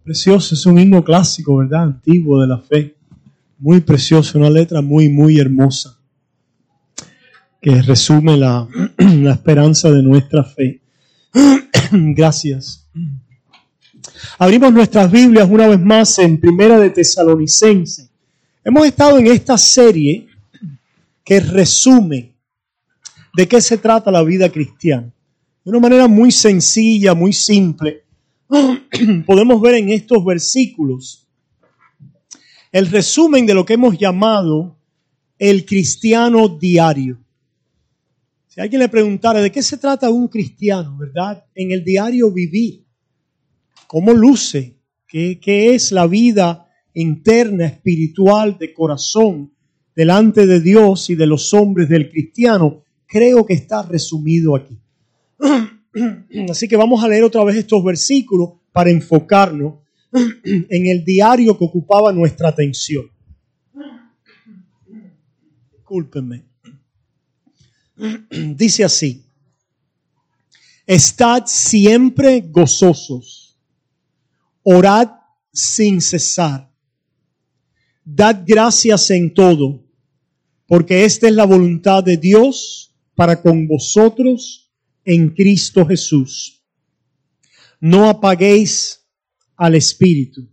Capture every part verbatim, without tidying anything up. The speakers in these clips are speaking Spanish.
Precioso, es un himno clásico, ¿verdad? Antiguo de la fe. Muy precioso, una letra muy, muy hermosa que resume la, la esperanza de nuestra fe. Gracias. Abrimos nuestras Biblias una vez más en Primera de Tesalonicenses. Hemos estado en esta serie que resume de qué se trata la vida cristiana. De una manera muy sencilla, muy simple, podemos ver en estos versículos el resumen de lo que hemos llamado el cristiano diario. Si alguien le preguntara de qué se trata un cristiano, ¿verdad? En el diario vivir, ¿cómo luce? ¿Qué, qué es la vida interna, espiritual, de corazón, delante de Dios y de los hombres del cristiano? Creo que está resumido aquí. Así que vamos a leer otra vez estos versículos para enfocarnos en el diario que ocupaba nuestra atención. Discúlpenme. Dice así: estad siempre gozosos, orad sin cesar, dad gracias en todo, porque esta es la voluntad de Dios para con vosotros en Cristo Jesús. No apaguéis al Espíritu,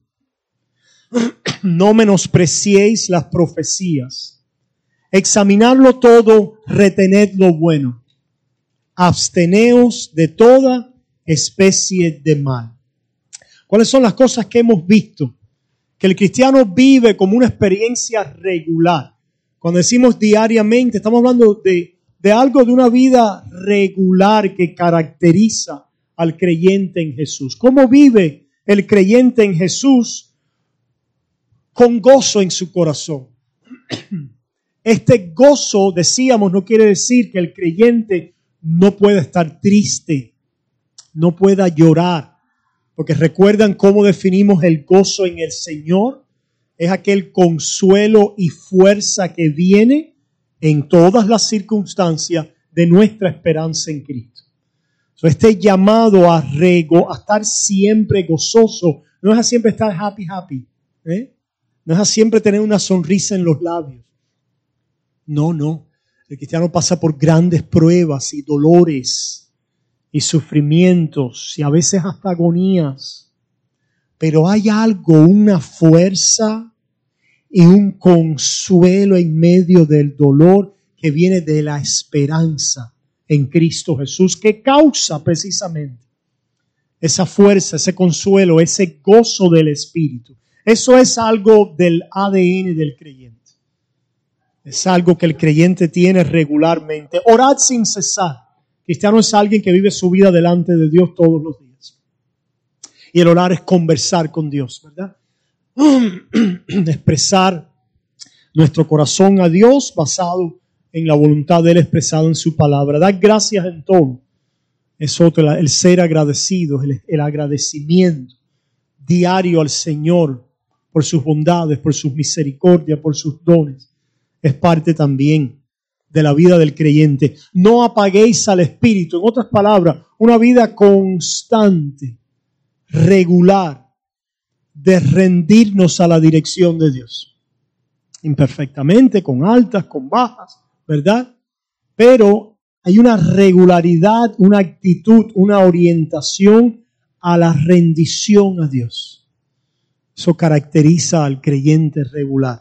no menospreciéis las profecías, examinadlo todo, retened lo bueno, absteneos de toda especie de mal. ¿Cuáles son las cosas que hemos visto? Que el cristiano vive como una experiencia regular. Cuando decimos diariamente, estamos hablando de de algo de una vida regular que caracteriza al creyente en Jesús. ¿Cómo vive el creyente en Jesús? Con gozo en su corazón. Este gozo, decíamos, no quiere decir que el creyente no pueda estar triste, no pueda llorar, porque recuerdan cómo definimos el gozo en el Señor. Es aquel consuelo y fuerza que viene en todas las circunstancias de nuestra esperanza en Cristo. So, este llamado a, rego, a estar siempre gozoso, no es a siempre estar happy, happy. ¿eh? No es a siempre tener una sonrisa en los labios. No, no. El cristiano pasa por grandes pruebas y dolores y sufrimientos y a veces hasta agonías. Pero hay algo, una fuerza y un consuelo en medio del dolor que viene de la esperanza en Cristo Jesús, que causa precisamente esa fuerza, ese consuelo, ese gozo del Espíritu. Eso es algo del A D N del creyente. Es algo que el creyente tiene regularmente. Orad sin cesar. Cristiano es alguien que vive su vida delante de Dios todos los días. Y el orar es conversar con Dios, ¿verdad? Expresar nuestro corazón a Dios basado en la voluntad de Él expresada en su palabra. Dar gracias en todo. Es otro, el ser agradecido, el, el agradecimiento diario al Señor por sus bondades, por sus misericordias, por sus dones. Es parte también de la vida del creyente. No apaguéis al Espíritu. En otras palabras, una vida constante, regular, de rendirnos a la dirección de Dios. Imperfectamente, con altas, con bajas, ¿verdad? Pero hay una regularidad, una actitud, una orientación a la rendición a Dios. Eso caracteriza al creyente regular.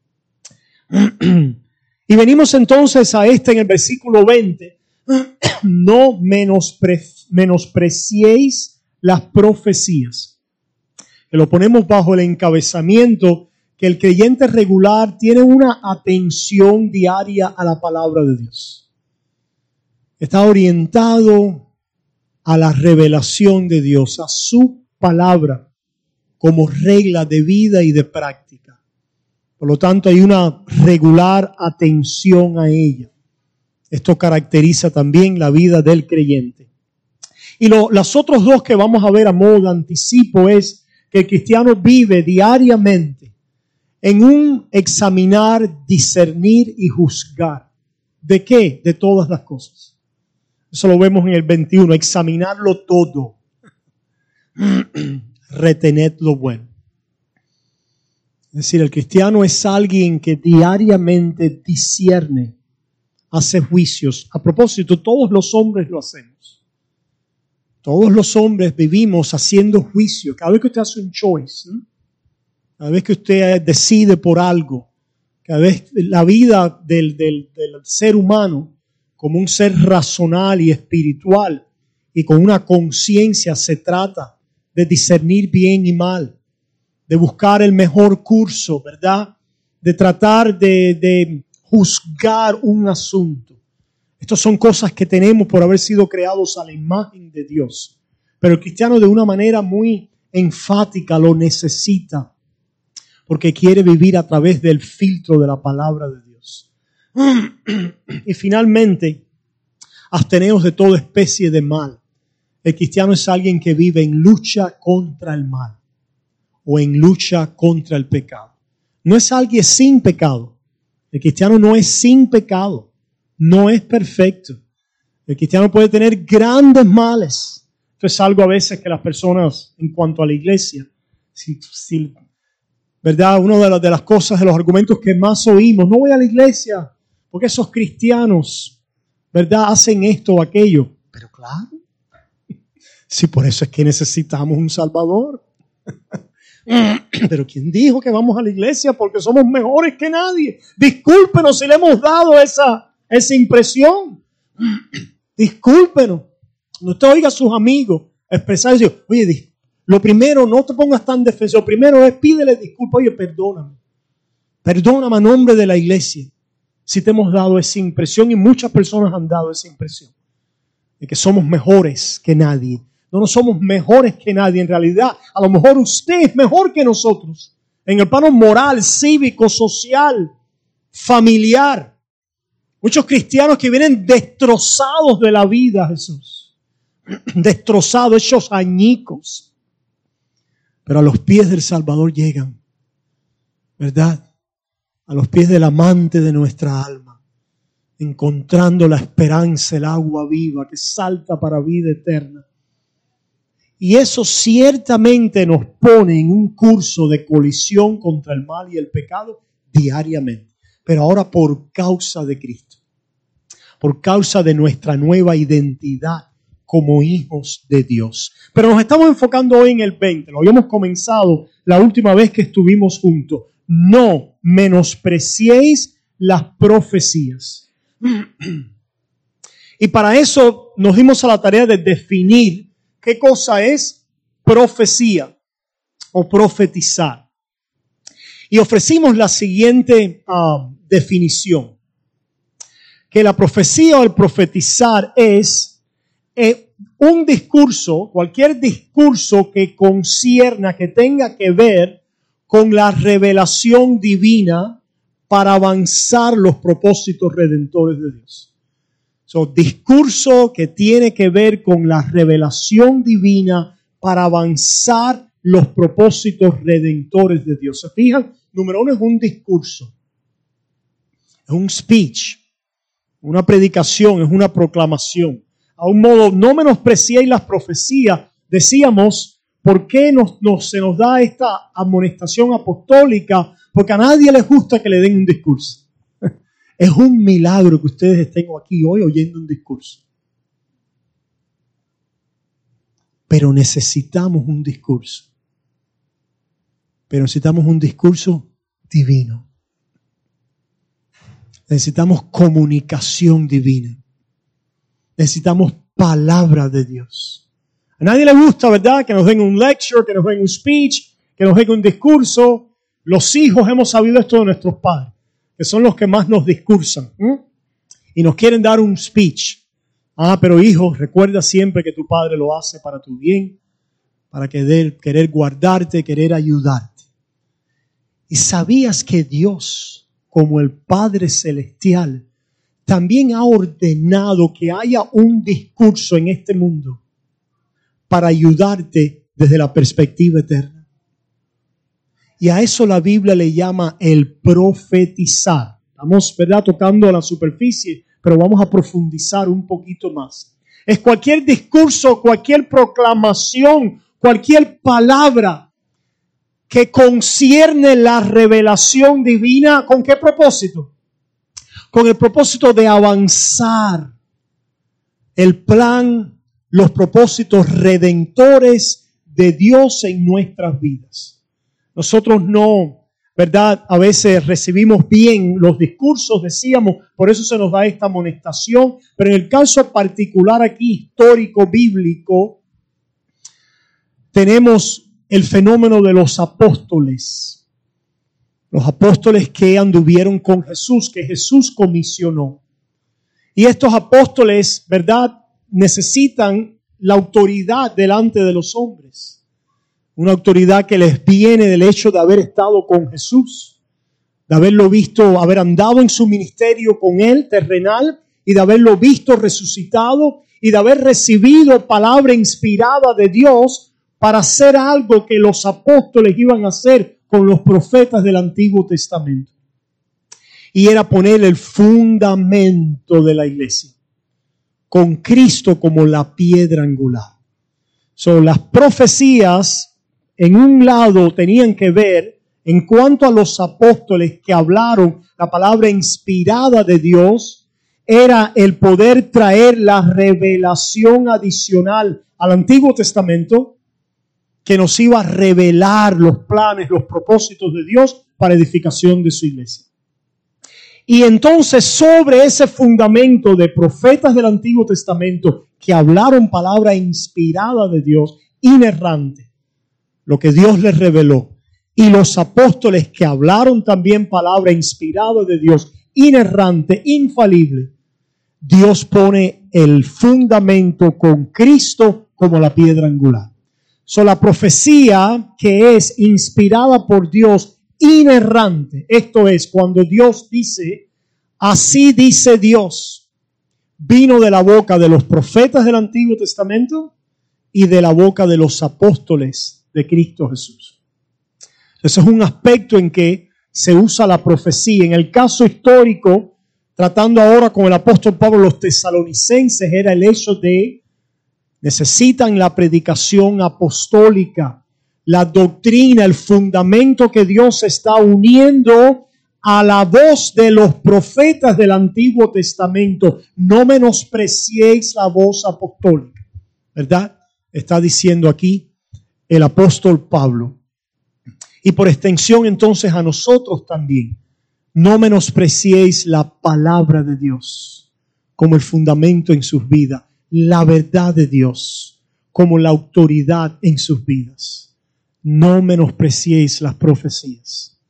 Y venimos entonces a este en el versículo veinte. No menospre, menospreciéis las profecías. Que lo ponemos bajo el encabezamiento que el creyente regular tiene una atención diaria a la palabra de Dios. Está orientado a la revelación de Dios, a su palabra como regla de vida y de práctica. Por lo tanto, hay una regular atención a ella. Esto caracteriza también la vida del creyente. Y lo, las otros dos que vamos a ver a modo de anticipo es que el cristiano vive diariamente en un examinar, discernir y juzgar. ¿De qué? De todas las cosas. Eso lo vemos en el veintiuno, examinarlo todo. retened lo bueno. Es decir, el cristiano es alguien que diariamente discierne, hace juicios. A propósito, todos los hombres lo hacemos. Todos los hombres vivimos haciendo juicios. Cada vez que usted hace un choice, ¿eh? Cada vez que usted decide por algo, cada vez la vida del, del, del ser humano como un ser racional y espiritual y con una conciencia se trata de discernir bien y mal, de buscar el mejor curso, ¿verdad? De tratar de, de juzgar un asunto. Estas son cosas que tenemos por haber sido creados a la imagen de Dios. Pero el cristiano de una manera muy enfática lo necesita porque quiere vivir a través del filtro de la palabra de Dios. Y finalmente, absteneos de toda especie de mal. El cristiano es alguien que vive en lucha contra el mal o en lucha contra el pecado. No es alguien sin pecado. El cristiano no es sin pecado. No es perfecto. El cristiano puede tener grandes males. Esto es algo a veces que las personas, en cuanto a la iglesia, si, si, ¿verdad? Una de las, de las cosas, de los argumentos que más oímos, no voy a la iglesia porque esos cristianos, ¿verdad?, hacen esto o aquello. Pero claro, sí, por eso es que necesitamos un Salvador. Pero ¿quién dijo que vamos a la iglesia porque somos mejores que nadie? Discúlpenos si le hemos dado esa, esa impresión. Discúlpenos. Cuando usted oiga a sus amigos expresar, decir, oye, lo primero, no te pongas tan defensivo. Lo primero es pídele disculpas. Oye, perdóname. Perdóname a nombre de la iglesia si te hemos dado esa impresión, y muchas personas han dado esa impresión de que somos mejores que nadie. No, no somos mejores que nadie. En realidad, a lo mejor usted es mejor que nosotros en el plano moral, cívico, social, familiar. Muchos cristianos que vienen destrozados de la vida, Jesús. Destrozados, hechos añicos. Pero a los pies del Salvador llegan, ¿verdad? A los pies del amante de nuestra alma, encontrando la esperanza, el agua viva que salta para vida eterna. Y eso ciertamente nos pone en un curso de colisión contra el mal y el pecado diariamente. Pero ahora por causa de Cristo, por causa de nuestra nueva identidad como hijos de Dios. Pero nos estamos enfocando hoy en el veinte. Lo habíamos comenzado la última vez que estuvimos juntos. No menospreciéis las profecías. Y para eso nos dimos a la tarea de definir qué cosa es profecía o profetizar. Y ofrecimos la siguiente uh, definición. Que la profecía o el profetizar es eh, un discurso, cualquier discurso que concierna, que tenga que ver con la revelación divina para avanzar los propósitos redentores de Dios. So, discurso que tiene que ver con la revelación divina para avanzar los propósitos redentores de Dios. ¿Se fijan? Número uno es un discurso. Es un speech. Una predicación, es una proclamación. A un modo, no menospreciéis las profecías. Decíamos, ¿por qué nos, nos, se nos da esta amonestación apostólica? Porque a nadie le gusta que le den un discurso. Es un milagro que ustedes estén aquí hoy oyendo un discurso. Pero necesitamos un discurso. Pero necesitamos un discurso divino. Necesitamos comunicación divina. Necesitamos palabra de Dios. A nadie le gusta, ¿verdad?, que nos den un lecture, que nos den un speech, que nos den un discurso. Los hijos hemos sabido esto de nuestros padres, que son los que más nos discursan. ¿eh? Y nos quieren dar un speech. Ah, pero hijo, recuerda siempre que tu padre lo hace para tu bien, para querer, querer guardarte, querer ayudarte. ¿Y sabías que Dios, como el Padre Celestial, también ha ordenado que haya un discurso en este mundo para ayudarte desde la perspectiva eterna? Y a eso la Biblia le llama el profetizar. Estamos, ¿verdad?, tocando la superficie, pero vamos a profundizar un poquito más. Es cualquier discurso, cualquier proclamación, cualquier palabra que concierne la revelación divina. ¿Con qué propósito? Con el propósito de avanzar el plan, los propósitos redentores de Dios en nuestras vidas. Nosotros no, ¿verdad? A veces recibimos bien los discursos, decíamos, por eso se nos da esta amonestación, pero en el caso particular aquí, histórico, bíblico, tenemos el fenómeno de los apóstoles. Los apóstoles que anduvieron con Jesús, que Jesús comisionó. Y estos apóstoles, ¿verdad?, necesitan la autoridad delante de los hombres. Una autoridad que les viene del hecho de haber estado con Jesús, de haberlo visto, haber andado en su ministerio con Él, terrenal, y de haberlo visto resucitado, y de haber recibido palabra inspirada de Dios para hacer algo que los apóstoles iban a hacer con los profetas del Antiguo Testamento. Y era poner el fundamento de la iglesia, con Cristo como la piedra angular. So, las profecías, en un lado, tenían que ver en cuanto a los apóstoles que hablaron la palabra inspirada de Dios, era el poder traer la revelación adicional al Antiguo Testamento que nos iba a revelar los planes, los propósitos de Dios para edificación de su iglesia. Y entonces sobre ese fundamento de profetas del Antiguo Testamento que hablaron palabra inspirada de Dios, inerrante, lo que Dios les reveló, y los apóstoles que hablaron también palabra inspirada de Dios, inerrante, infalible, Dios pone el fundamento con Cristo como la piedra angular. So, la profecía que es inspirada por Dios, inerrante, esto es cuando Dios dice, así dice Dios, vino de la boca de los profetas del Antiguo Testamento y de la boca de los apóstoles de Cristo Jesús. Ese es un aspecto en que se usa la profecía. En el caso histórico, tratando ahora con el apóstol Pablo, los tesalonicenses, era el hecho de necesitan la predicación apostólica, la doctrina, el fundamento que Dios está uniendo a la voz de los profetas del Antiguo Testamento. No menospreciéis la voz apostólica, ¿verdad? Está diciendo aquí el apóstol Pablo. Y por extensión entonces a nosotros también. No menospreciéis la palabra de Dios como el fundamento en sus vidas. La verdad de Dios como la autoridad en sus vidas. No menospreciéis las profecías.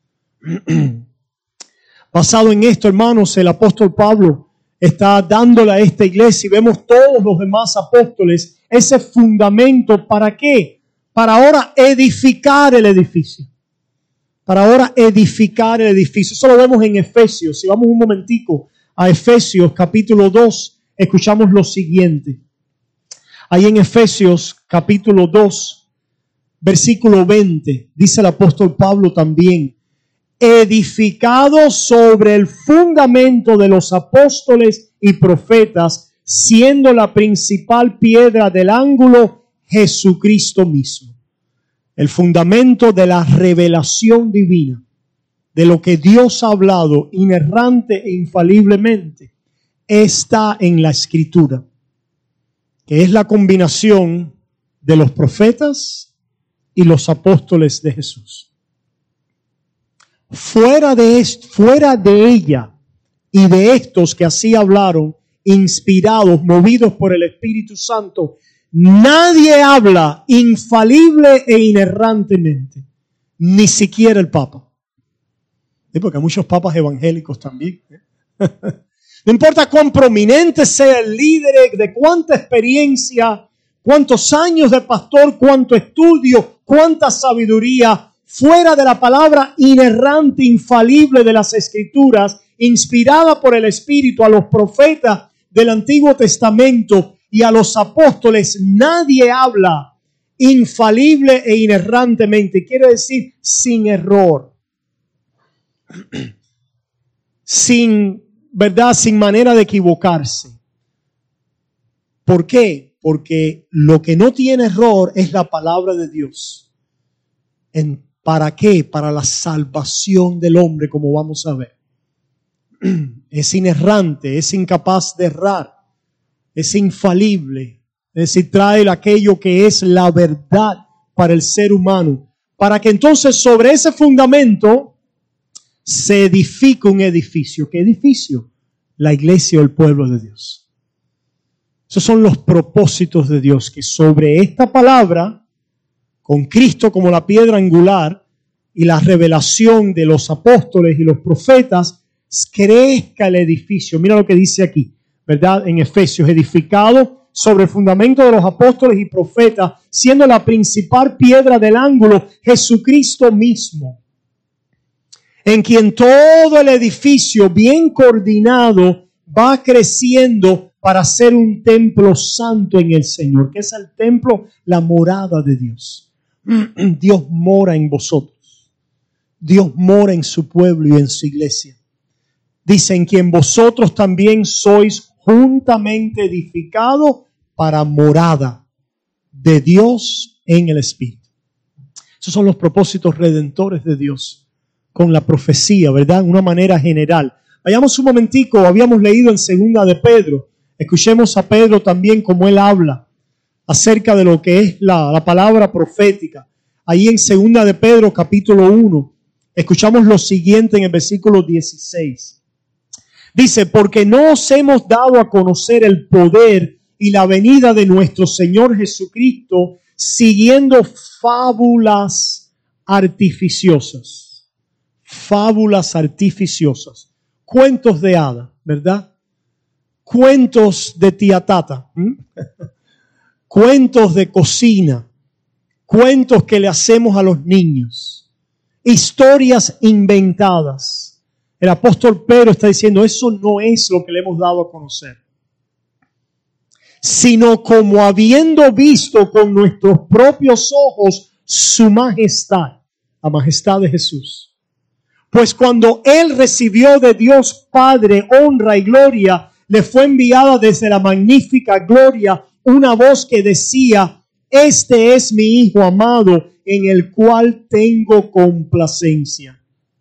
Basado en esto, hermanos, el apóstol Pablo está dándole a esta iglesia y vemos todos los demás apóstoles ese fundamento. ¿Para qué? Para ahora edificar el edificio. Para ahora edificar el edificio. Eso lo vemos en Efesios. Si vamos un momentico a Efesios capítulo dos, escuchamos lo siguiente. Ahí en Efesios capítulo dos, versículo veinte, dice el apóstol Pablo también, edificado sobre el fundamento de los apóstoles y profetas, siendo la principal piedra del ángulo Jesucristo mismo. El fundamento de la revelación divina, de lo que Dios ha hablado inerrante e infaliblemente, está en la Escritura, que es la combinación de los profetas y los apóstoles de Jesús. Fuera de, esto, fuera de ella y de estos que así hablaron, inspirados, movidos por el Espíritu Santo, nadie habla infalible e inerrantemente, ni siquiera el Papa. ¿Sí? Porque hay muchos papas evangélicos también. ¿eh? No importa cuán prominente sea el líder, de cuánta experiencia, cuántos años de pastor, cuánto estudio, cuánta sabiduría, fuera de la palabra inerrante, infalible de las Escrituras, inspirada por el Espíritu a los profetas del Antiguo Testamento y a los apóstoles, nadie habla infalible e inerrantemente. Quiere decir sin error, sin, ¿verdad? Sin manera de equivocarse. ¿Por qué? Porque lo que no tiene error es la palabra de Dios. ¿En, ¿Para qué? Para la salvación del hombre, como vamos a ver. Es inerrante, es incapaz de errar, es infalible. Es decir, trae aquello que es la verdad para el ser humano. Para que entonces sobre ese fundamento se edifique un edificio. ¿Qué edificio? La iglesia o el pueblo de Dios. Esos son los propósitos de Dios, que sobre esta palabra, con Cristo como la piedra angular y la revelación de los apóstoles y los profetas, crezca el edificio. Mira lo que dice aquí, ¿verdad? En Efesios, edificado sobre el fundamento de los apóstoles y profetas, siendo la principal piedra del ángulo Jesucristo mismo, en quien todo el edificio bien coordinado va creciendo para ser un templo santo en el Señor. ¿Qué es el templo? La morada de Dios. Dios mora en vosotros. Dios mora en su pueblo y en su iglesia. Dice, en quien vosotros también sois juntamente edificados para morada de Dios en el Espíritu. Esos son los propósitos redentores de Dios con la profecía, ¿verdad? De una manera general. Vayamos un momentico, habíamos leído en Segunda de Pedro. Escuchemos a Pedro también como él habla acerca de lo que es la, la palabra profética. Ahí en Segunda de Pedro capítulo uno, escuchamos lo siguiente en el versículo dieciséis. Dice, porque no os hemos dado a conocer el poder y la venida de nuestro Señor Jesucristo siguiendo fábulas artificiosas. Fábulas artificiosas. Cuentos de hada, ¿verdad? Cuentos de tía Tata. ¿Mm? Cuentos de cocina. Cuentos que le hacemos a los niños. Historias inventadas. El apóstol Pedro está diciendo, eso no es lo que le hemos dado a conocer. Sino como habiendo visto con nuestros propios ojos su majestad, la majestad de Jesús. Pues cuando Él recibió de Dios Padre honra y gloria, le fue enviada desde la magnífica gloria una voz que decía, este es mi Hijo amado, en el cual tengo complacencia.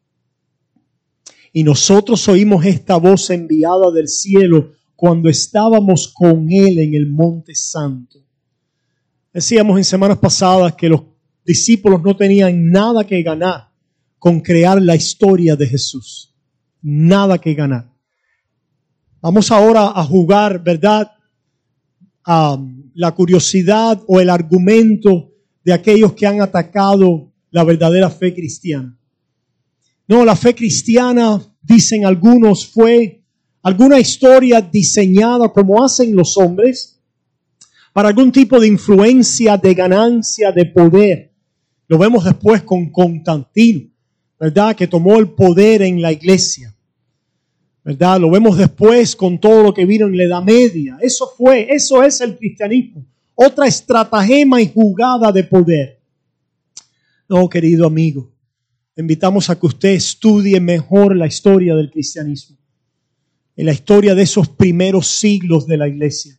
Y nosotros oímos esta voz enviada del cielo cuando estábamos con Él en el Monte Santo. Decíamos en semanas pasadas que los discípulos no tenían nada que ganar con crear la historia de Jesús. Nada que ganar. Vamos ahora a jugar, ¿verdad? A la curiosidad o el argumento de aquellos que han atacado la verdadera fe cristiana. No, la fe cristiana, dicen algunos, fue alguna historia diseñada como hacen los hombres para algún tipo de influencia, de ganancia, de poder. Lo vemos después con Constantino, ¿verdad? Que tomó el poder en la iglesia, ¿verdad? Lo vemos después con todo lo que vino en la Edad Media. Eso fue, eso es el cristianismo. Otra estratagema y jugada de poder. No, querido amigo. Invitamos a que usted estudie mejor la historia del cristianismo, en la historia de esos primeros siglos de la iglesia.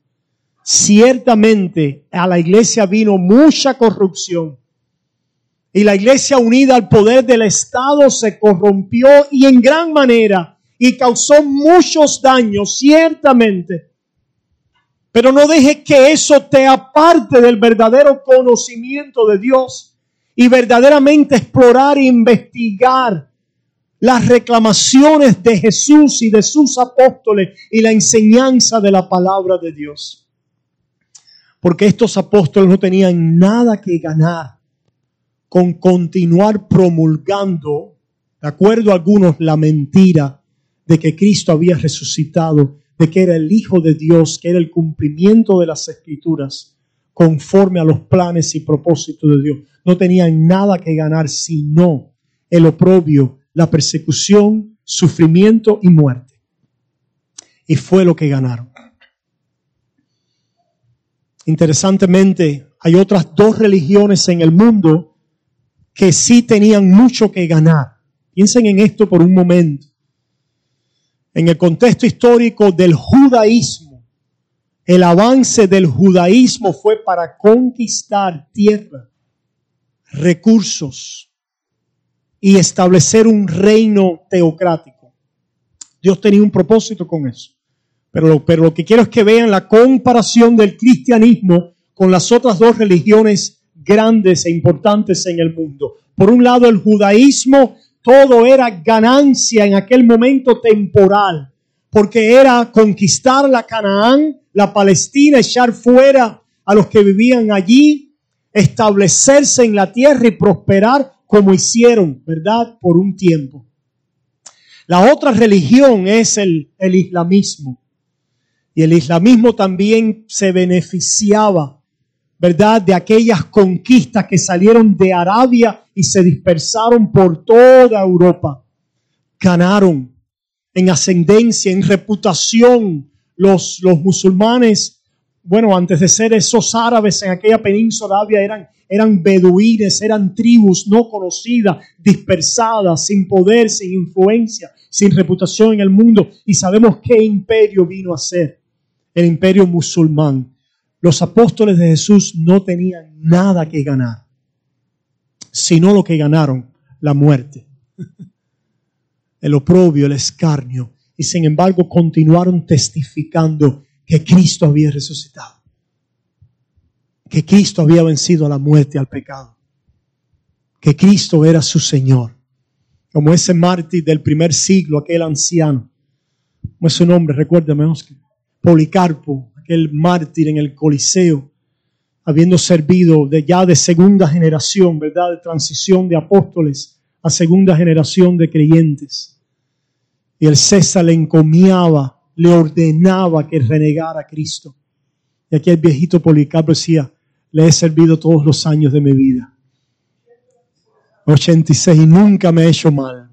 Ciertamente a la iglesia vino mucha corrupción y la iglesia unida al poder del Estado se corrompió y en gran manera y causó muchos daños, ciertamente. Pero no dejes que eso te aparte del verdadero conocimiento de Dios. Y verdaderamente explorar e investigar las reclamaciones de Jesús y de sus apóstoles y la enseñanza de la palabra de Dios. Porque estos apóstoles no tenían nada que ganar con continuar promulgando, de acuerdo a algunos, la mentira de que Cristo había resucitado, de que era el Hijo de Dios, que era el cumplimiento de las Escrituras, conforme a los planes y propósitos de Dios. No tenían nada que ganar sino el oprobio, la persecución, sufrimiento y muerte. Y fue lo que ganaron. Interesantemente, hay otras dos religiones en el mundo que sí tenían mucho que ganar. Piensen en esto por un momento. En el contexto histórico del judaísmo, El avance del judaísmo fue para conquistar tierra, recursos y establecer un reino teocrático. Dios tenía un propósito con eso. Pero lo, pero lo que quiero es que vean la comparación del cristianismo con las otras dos religiones grandes e importantes en el mundo. Por un lado, el judaísmo, todo era ganancia en aquel momento temporal, porque era conquistar la Canaán, la Palestina, echar fuera a los que vivían allí, establecerse en la tierra y prosperar como hicieron, ¿verdad? Por un tiempo. La otra religión es el, el islamismo. Y el islamismo también se beneficiaba, ¿verdad?, de aquellas conquistas que salieron de Arabia y se dispersaron por toda Europa. Ganaron en ascendencia, en reputación. Los, los musulmanes, bueno, antes de ser esos árabes en aquella península arabia, eran, eran beduínes, eran tribus no conocidas, dispersadas, sin poder, sin influencia, sin reputación en el mundo. Y sabemos qué imperio vino a ser el imperio musulmán. Los apóstoles de Jesús no tenían nada que ganar, sino lo que ganaron, la muerte, el oprobio, el escarnio. Y sin embargo continuaron testificando que Cristo había resucitado, que Cristo había vencido a la muerte y al pecado, que Cristo era su Señor. Como ese mártir del primer siglo, aquel anciano, ¿cómo es su nombre? Recuérdame, Oscar. Policarpo, aquel mártir en el Coliseo, habiendo servido de ya de segunda generación, ¿verdad?, de transición de apóstoles a segunda generación de creyentes. Y el César le encomiaba, le ordenaba que renegara a Cristo. Y aquí el viejito Policarpo decía, le he servido todos los años de mi vida. ochenta y seis, y nunca me he hecho mal.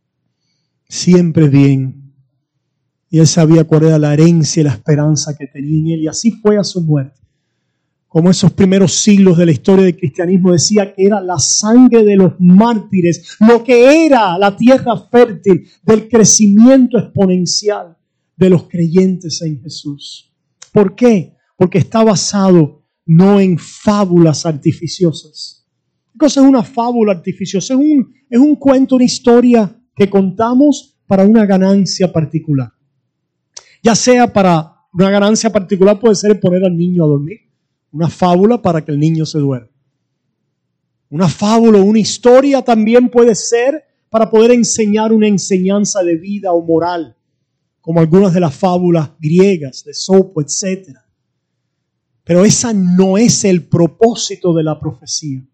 Siempre bien. Y él sabía cuál era la herencia y la esperanza que tenía en él. Y así fue a su muerte. Como esos primeros siglos de la historia del cristianismo decía que era la sangre de los mártires, lo que era la tierra fértil del crecimiento exponencial de los creyentes en Jesús. ¿Por qué? Porque está basado no en fábulas artificiosas. ¿Qué cosa es una fábula artificiosa? Es un, es un cuento, una historia que contamos para una ganancia particular. Ya sea para una ganancia particular, puede ser poner al niño a dormir. Una fábula para que el niño se duerma. Una fábula o una historia también puede ser para poder enseñar una enseñanza de vida o moral, como algunas de las fábulas griegas, de Sopo, etcétera. Pero esa no es el propósito de la profecía.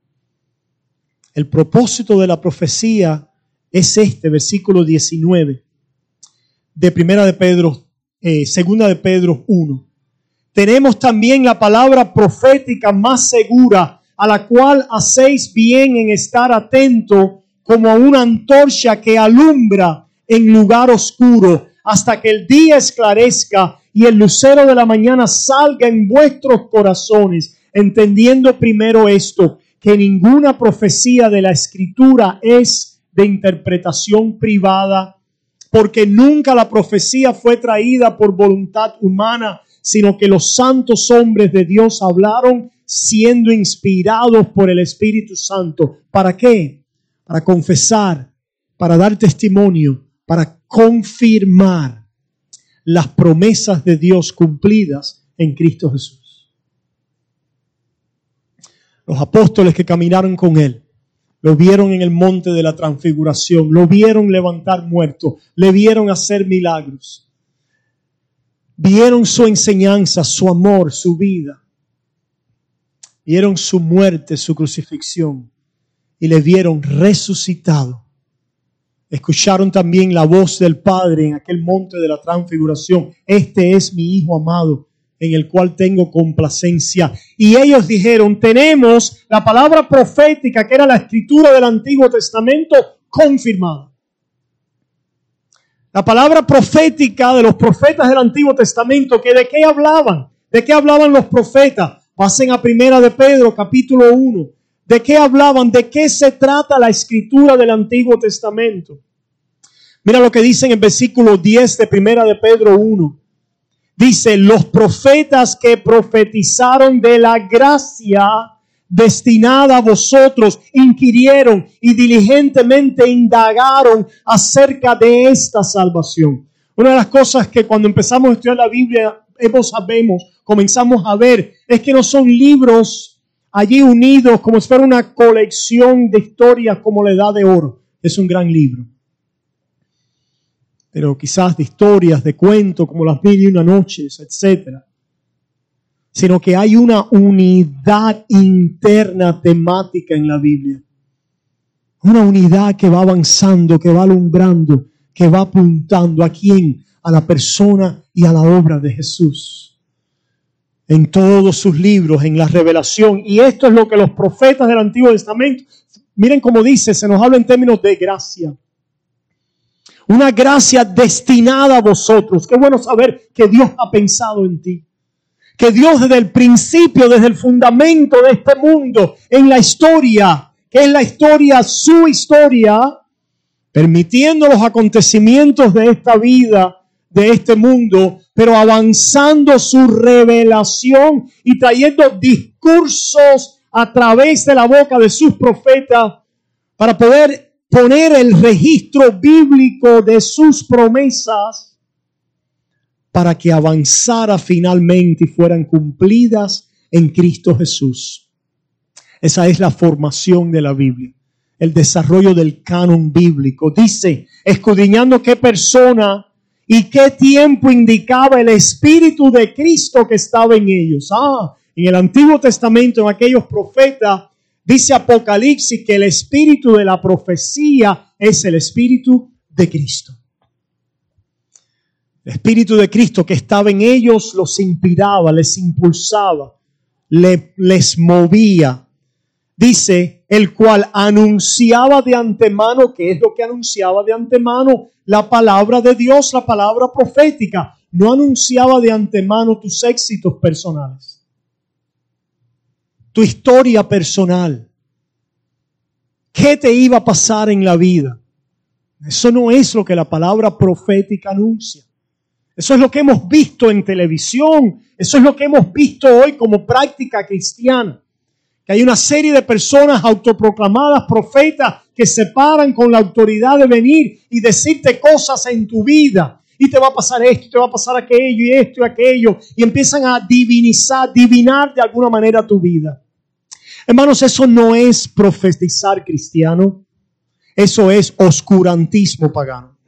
El propósito de la profecía es este, versículo diecinueve, de Primera de Pedro, eh, Segunda de Pedro uno. Tenemos también la palabra profética más segura, a la cual hacéis bien en estar atento como a una antorcha que alumbra en lugar oscuro, hasta que el día esclarezca y el lucero de la mañana salga en vuestros corazones, entendiendo primero esto, que ninguna profecía de la Escritura es de interpretación privada, porque nunca la profecía fue traída por voluntad humana, sino que los santos hombres de Dios hablaron siendo inspirados por el Espíritu Santo. ¿Para qué? Para confesar, para dar testimonio, para confirmar las promesas de Dios cumplidas en Cristo Jesús. Los apóstoles que caminaron con Él, lo vieron en el monte de la transfiguración, lo vieron levantar muertos, le vieron hacer milagros. Vieron su enseñanza, su amor, su vida. Vieron su muerte, su crucifixión. Y le vieron resucitado. Escucharon también la voz del Padre en aquel monte de la transfiguración. Este es mi Hijo amado, en el cual tengo complacencia. Y ellos dijeron, tenemos la palabra profética, que era la escritura del Antiguo Testamento, confirmada. La palabra profética de los profetas del Antiguo Testamento, que ¿de qué hablaban? ¿De qué hablaban los profetas? Pasen a Primera de Pedro, capítulo uno. ¿De qué hablaban? ¿De qué se trata la escritura del Antiguo Testamento? Mira lo que dice en el versículo diez de Primera de Pedro uno. Dice, los profetas que profetizaron de la gracia destinada a vosotros, inquirieron y diligentemente indagaron acerca de esta salvación. Una de las cosas que cuando empezamos a estudiar la Biblia, hemos, sabemos, comenzamos a ver, es que no son libros allí unidos como si fuera una colección de historias como la Edad de Oro. Es un gran libro. Pero quizás de historias, de cuentos, como las mil y una noches, etcétera. Sino que hay una unidad interna temática en la Biblia. Una unidad que va avanzando, que va alumbrando, que va apuntando a quién, a la persona y a la obra de Jesús. En todos sus libros, en la revelación. Y esto es lo que los profetas del Antiguo Testamento, miren cómo dice, se nos habla en términos de gracia. Una gracia destinada a vosotros. Qué bueno saber que Dios ha pensado en ti. Que Dios desde el principio, desde el fundamento de este mundo, en la historia, que es la historia, su historia, permitiendo los acontecimientos de esta vida, de este mundo, pero avanzando su revelación y trayendo discursos a través de la boca de sus profetas para poder poner el registro bíblico de sus promesas para que avanzara finalmente y fueran cumplidas en Cristo Jesús. Esa es la formación de la Biblia, el desarrollo del canon bíblico. Dice, escudriñando qué persona y qué tiempo indicaba el Espíritu de Cristo que estaba en ellos. Ah, en el Antiguo Testamento, en aquellos profetas, dice Apocalipsis que el espíritu de la profecía es el Espíritu de Cristo. El Espíritu de Cristo que estaba en ellos los inspiraba, les impulsaba, le, les movía. Dice, el cual anunciaba de antemano, ¿qué es lo que anunciaba de antemano? La palabra de Dios, la palabra profética. No anunciaba de antemano tus éxitos personales. Tu historia personal. ¿Qué te iba a pasar en la vida? Eso no es lo que la palabra profética anuncia. Eso es lo que hemos visto en televisión. Eso es lo que hemos visto hoy como práctica cristiana. Que hay una serie de personas autoproclamadas profetas que se paran con la autoridad de venir y decirte cosas en tu vida. Y te va a pasar esto, te va a pasar aquello y esto y aquello. Y empiezan a divinizar, divinar de alguna manera tu vida. Hermanos, eso no es profetizar cristiano. Eso es oscurantismo pagano.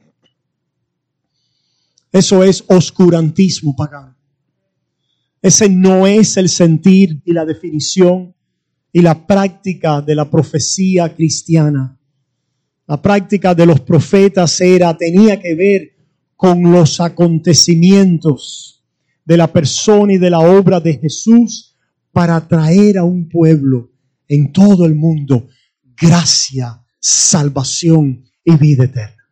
Eso es oscurantismo pagano. Ese no es el sentir y la definición y la práctica de la profecía cristiana. La práctica de los profetas era, tenía que ver con los acontecimientos de la persona y de la obra de Jesús para traer a un pueblo en todo el mundo gracia, salvación y vida eterna.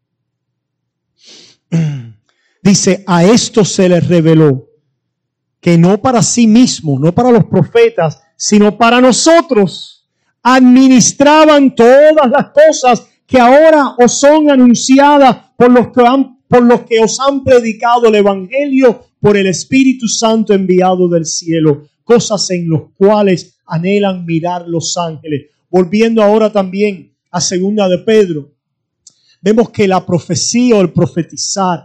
Dice, a esto se les reveló que no para sí mismo, no para los profetas, sino para nosotros administraban todas las cosas que ahora os son anunciadas por los que han, por los que os han predicado el Evangelio por el Espíritu Santo enviado del cielo, cosas en las cuales anhelan mirar los ángeles. Volviendo ahora también a segunda de Pedro, vemos que la profecía o el profetizar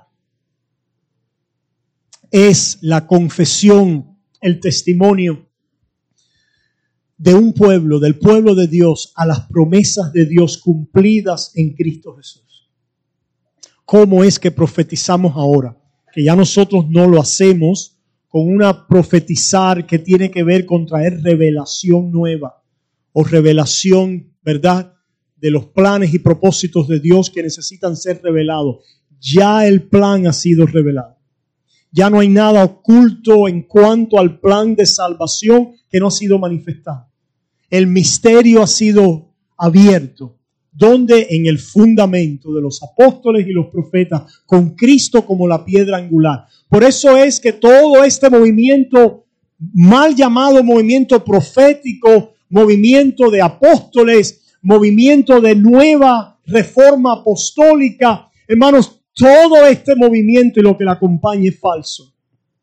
es la confesión, el testimonio de un pueblo, del pueblo de Dios, a las promesas de Dios cumplidas en Cristo Jesús. ¿Cómo es que profetizamos ahora? Que ya nosotros no lo hacemos con una profetizar que tiene que ver con traer revelación nueva o revelación, ¿verdad?, de los planes y propósitos de Dios que necesitan ser revelados. Ya el plan ha sido revelado. Ya no hay nada oculto en cuanto al plan de salvación que no ha sido manifestado. El misterio ha sido abierto. Donde en el fundamento de los apóstoles y los profetas, con Cristo como la piedra angular. Por eso es que todo este movimiento, mal llamado movimiento profético, movimiento de apóstoles, movimiento de nueva reforma apostólica, hermanos, todo este movimiento y lo que le acompaña es falso.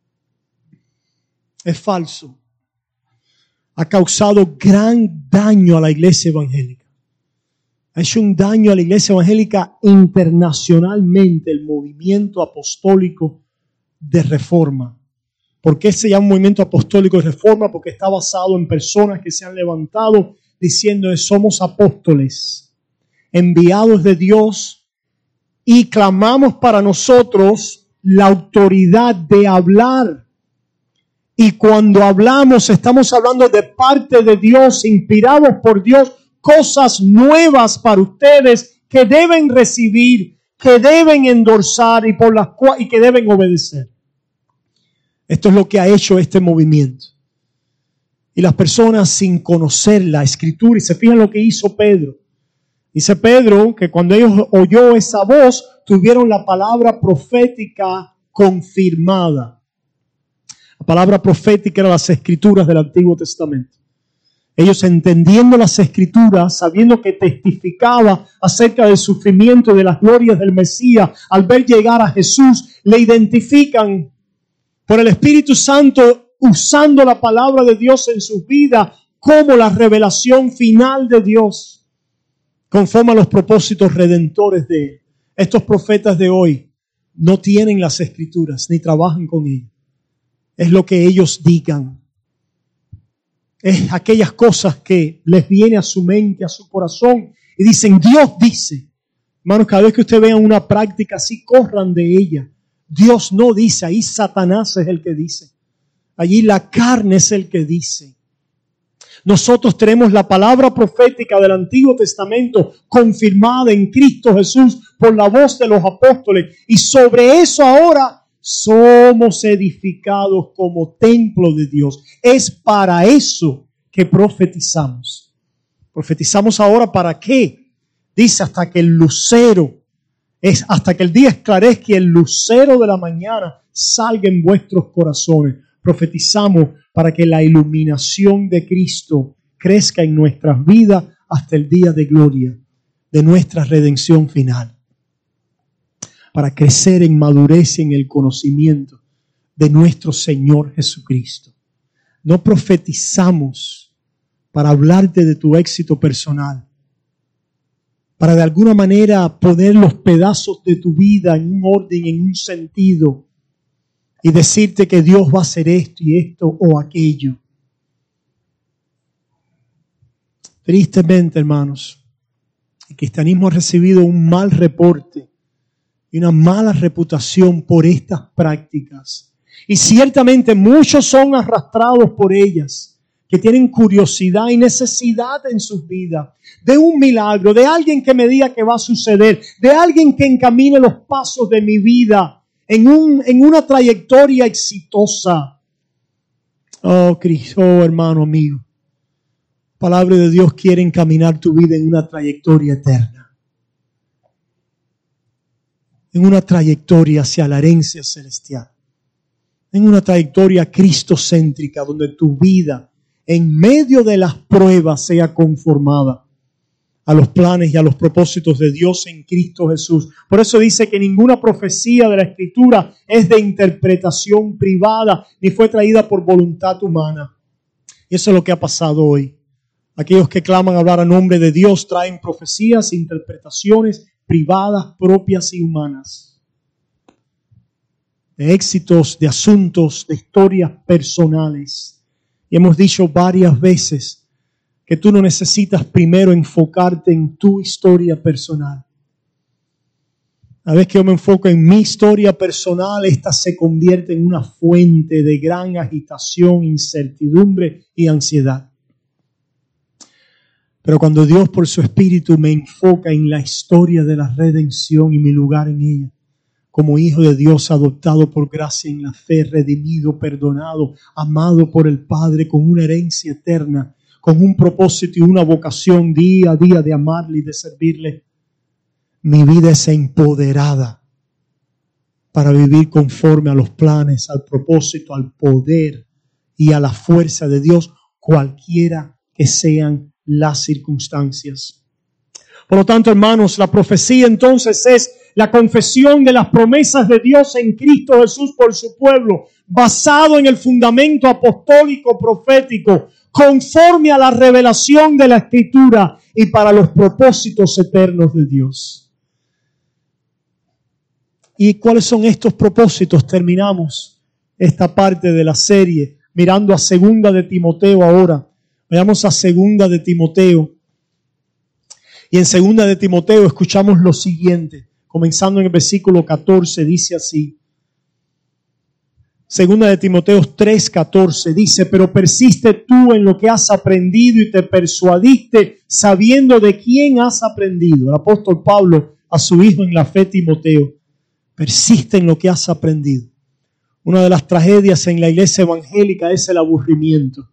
Es falso. Ha causado gran daño a la iglesia evangélica. Ha hecho un daño a la iglesia evangélica internacionalmente el movimiento apostólico de reforma. ¿Por qué se llama movimiento apostólico de reforma? Porque está basado en personas que se han levantado diciendo que somos apóstoles, enviados de Dios, y clamamos para nosotros la autoridad de hablar. Y cuando hablamos, estamos hablando de parte de Dios, inspirados por Dios, cosas nuevas para ustedes que deben recibir, que deben endorsar y, por las cuales, y que deben obedecer. Esto es lo que ha hecho este movimiento. Y las personas sin conocer la Escritura, y se fijan lo que hizo Pedro. Dice Pedro que cuando ellos oyó esa voz, tuvieron la palabra profética confirmada. La palabra profética eran las Escrituras del Antiguo Testamento. Ellos entendiendo las Escrituras, sabiendo que testificaba acerca del sufrimiento y de las glorias del Mesías, al ver llegar a Jesús, le identifican por el Espíritu Santo, usando la palabra de Dios en sus vidas como la revelación final de Dios, conforme a los propósitos redentores de Él. Estos profetas de hoy no tienen las Escrituras ni trabajan con ellas. Es lo que ellos digan. Es aquellas cosas que les viene a su mente, a su corazón, y dicen, Dios dice. Hermanos, cada vez que ustedes vean una práctica así, corran de ella. Dios no dice, ahí Satanás es el que dice. Allí la carne es el que dice. Nosotros tenemos la palabra profética del Antiguo Testamento confirmada en Cristo Jesús por la voz de los apóstoles. Y sobre eso ahora somos edificados como templo de Dios. Es para eso que profetizamos. ¿Profetizamos ahora para qué? Dice hasta que el lucero, es hasta que el día esclarezca y el lucero de la mañana salga en vuestros corazones. Profetizamos para que la iluminación de Cristo crezca en nuestras vidas hasta el día de gloria de nuestra redención final. Para crecer en madurez y en el conocimiento de nuestro Señor Jesucristo. No profetizamos para hablarte de tu éxito personal, para de alguna manera poner los pedazos de tu vida en un orden, en un sentido, y decirte que Dios va a hacer esto y esto o aquello. Tristemente, hermanos, el cristianismo ha recibido un mal reporte y una mala reputación por estas prácticas. Y ciertamente muchos son arrastrados por ellas, que tienen curiosidad y necesidad en sus vidas de un milagro, de alguien que me diga que va a suceder, de alguien que encamine los pasos de mi vida en, un, en una trayectoria exitosa. Oh, Cristo, oh, hermano, amigo. La palabra de Dios quiere encaminar tu vida en una trayectoria eterna. En una trayectoria hacia la herencia celestial. En una trayectoria cristocéntrica donde tu vida en medio de las pruebas sea conformada a los planes y a los propósitos de Dios en Cristo Jesús. Por eso dice que ninguna profecía de la Escritura es de interpretación privada ni fue traída por voluntad humana. Y eso es lo que ha pasado hoy. Aquellos que claman hablar a nombre de Dios traen profecías e interpretaciones privadas, propias y humanas. De éxitos, de asuntos, de historias personales. Y hemos dicho varias veces que tú no necesitas primero enfocarte en tu historia personal. A veces que yo me enfoco en mi historia personal, esta se convierte en una fuente de gran agitación, incertidumbre y ansiedad. Pero cuando Dios por su Espíritu me enfoca en la historia de la redención y mi lugar en ella, como hijo de Dios, adoptado por gracia en la fe, redimido, perdonado, amado por el Padre, con una herencia eterna, con un propósito y una vocación día a día de amarle y de servirle. Mi vida es empoderada para vivir conforme a los planes, al propósito, al poder y a la fuerza de Dios, cualquiera que sean las circunstancias. Por lo tanto, hermanos, la profecía entonces es la confesión de las promesas de Dios en Cristo Jesús por su pueblo, basado en el fundamento apostólico profético, conforme a la revelación de la Escritura y para los propósitos eternos de Dios. ¿Y cuáles son estos propósitos? Terminamos esta parte de la serie mirando a Segunda de Timoteo ahora. Vayamos a Segunda de Timoteo. Y en Segunda de Timoteo escuchamos lo siguiente, comenzando en el versículo catorce, dice así. Segunda de Timoteo tres catorce dice: pero persiste tú en lo que has aprendido y te persuadiste sabiendo de quién has aprendido. El apóstol Pablo a su hijo en la fe Timoteo: persiste en lo que has aprendido. Una de las tragedias en la iglesia evangélica es el aburrimiento.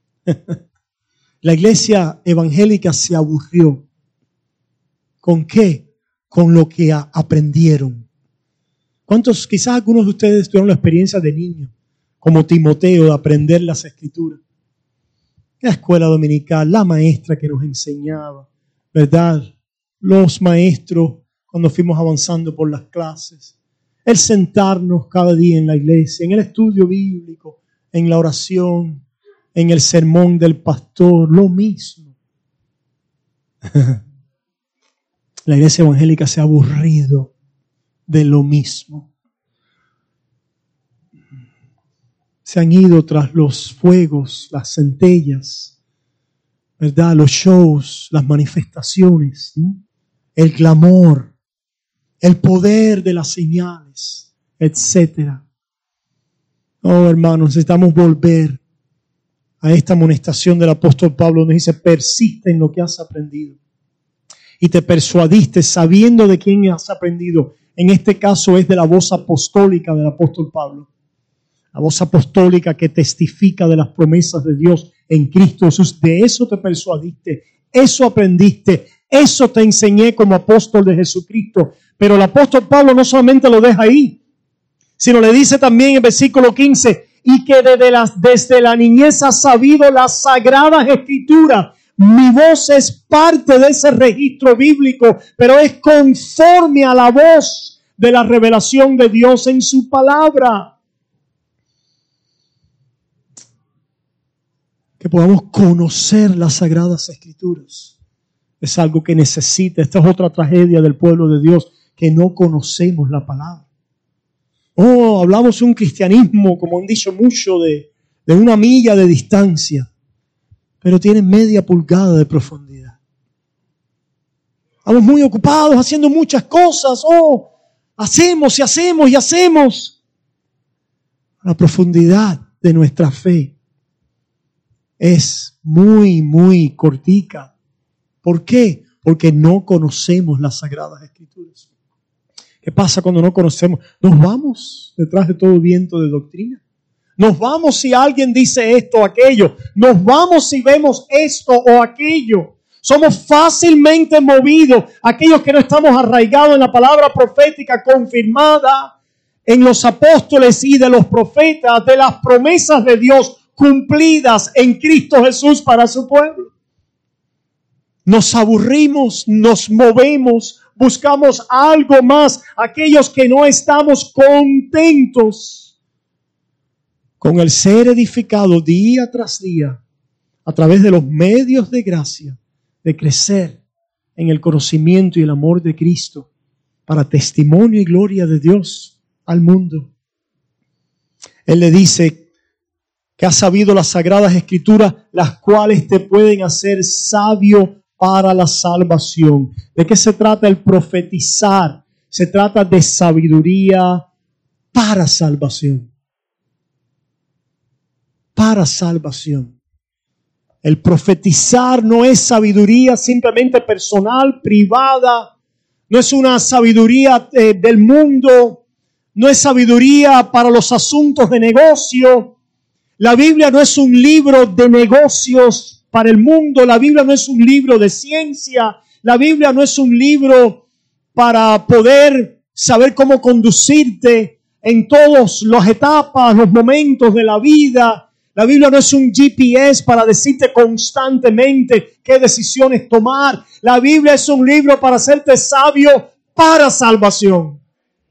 La iglesia evangélica se aburrió. ¿Con qué? Con lo que a- aprendieron. ¿Cuántos, quizás algunos de ustedes tuvieron la experiencia de niño, como Timoteo, de aprender las Escrituras? La escuela dominical, la maestra que nos enseñaba, ¿verdad? Los maestros cuando fuimos avanzando por las clases. El sentarnos cada día en la iglesia, en el estudio bíblico, en la oración, en el sermón del pastor, lo mismo. La iglesia evangélica se ha aburrido de lo mismo. Se han ido tras los fuegos, las centellas, ¿verdad? Los shows, las manifestaciones, ¿sí? El clamor, el poder de las señales, etcétera. Oh, hermanos, necesitamos volver a esta amonestación del apóstol Pablo, donde dice: persiste en lo que has aprendido y te persuadiste sabiendo de quién has aprendido. En este caso es de la voz apostólica del apóstol Pablo. La voz apostólica que testifica de las promesas de Dios en Cristo Jesús. De eso te persuadiste, eso aprendiste, eso te enseñé como apóstol de Jesucristo. Pero el apóstol Pablo no solamente lo deja ahí, sino le dice también en versículo quince: y que desde la, desde la niñez has sabido las sagradas escrituras. Mi voz es parte de ese registro bíblico, pero es conforme a la voz de la revelación de Dios en su palabra. Que podamos conocer las sagradas escrituras. Es algo que necesita. Esta es otra tragedia del pueblo de Dios, que no conocemos la palabra. Oh, hablamos de un cristianismo, como han dicho mucho, de, de una milla de distancia, pero tiene media pulgada de profundidad. Estamos muy ocupados haciendo muchas cosas. Oh, hacemos y hacemos y hacemos. La profundidad de nuestra fe es muy, muy cortica. ¿Por qué? Porque no conocemos las Sagradas Escrituras. ¿Qué pasa cuando no conocemos? Nos vamos detrás de todo viento de doctrina. Nos vamos si alguien dice esto o aquello. Nos vamos si vemos esto o aquello. Somos fácilmente movidos. Aquellos que no estamos arraigados en la palabra profética confirmada en los apóstoles y de los profetas, de las promesas de Dios cumplidas en Cristo Jesús para su pueblo. Nos aburrimos, nos movemos, buscamos algo más. Aquellos que no estamos contentos con el ser edificado día tras día a través de los medios de gracia, de crecer en el conocimiento y el amor de Cristo para testimonio y gloria de Dios al mundo. Él le dice que has sabido las sagradas escrituras, las cuales te pueden hacer sabio para la salvación. ¿De qué se trata el profetizar? Se trata de sabiduría para salvación. Para salvación. El profetizar no es sabiduría simplemente personal, privada. No es una sabiduría eh, del mundo. No es sabiduría para los asuntos de negocio. La Biblia no es un libro de negocios para el mundo. La Biblia no es un libro de ciencia. La Biblia no es un libro para poder saber cómo conducirte en todas las etapas, los momentos de la vida. La Biblia no es un G P S para decirte constantemente qué decisiones tomar. La Biblia es un libro para hacerte sabio para salvación.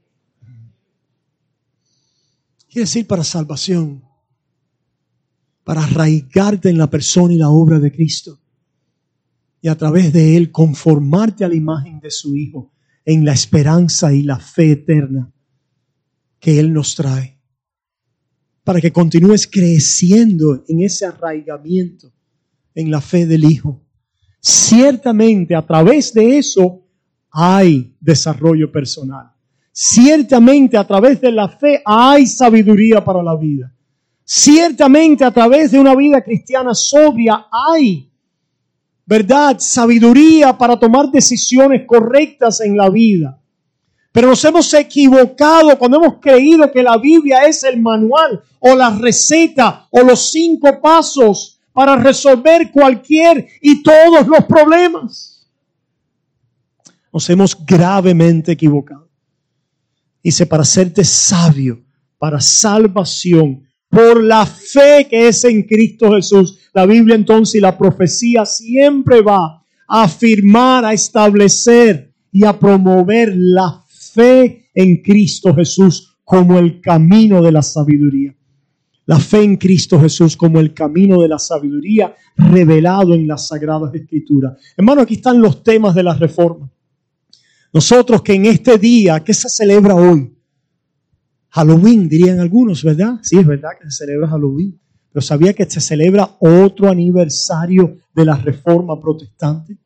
Quiere decir para salvación, para arraigarte en la persona y la obra de Cristo. Y a través de Él conformarte a la imagen de su Hijo en la esperanza y la fe eterna que Él nos trae. Para que continúes creciendo en ese arraigamiento en la fe del Hijo. Ciertamente a través de eso hay desarrollo personal. Ciertamente a través de la fe hay sabiduría para la vida. Ciertamente a través de una vida cristiana sobria hay, ¿verdad?, sabiduría para tomar decisiones correctas en la vida. Pero nos hemos equivocado cuando hemos creído que la Biblia es el manual o la receta o los cinco pasos para resolver cualquier y todos los problemas. Nos hemos gravemente equivocado. Dice, para hacerte sabio, para salvación, por la fe que es en Cristo Jesús. La Biblia entonces y la profecía siempre va a afirmar, a establecer y a promover la fe en Cristo Jesús como el camino de la sabiduría. La fe en Cristo Jesús como el camino de la sabiduría revelado en las Sagradas Escrituras. Hermano, aquí están los temas de la Reforma. Nosotros que en este día, ¿qué se celebra hoy? Halloween, dirían algunos, ¿verdad? Sí, es verdad que se celebra Halloween. Pero ¿sabía que se celebra otro aniversario de la Reforma Protestante?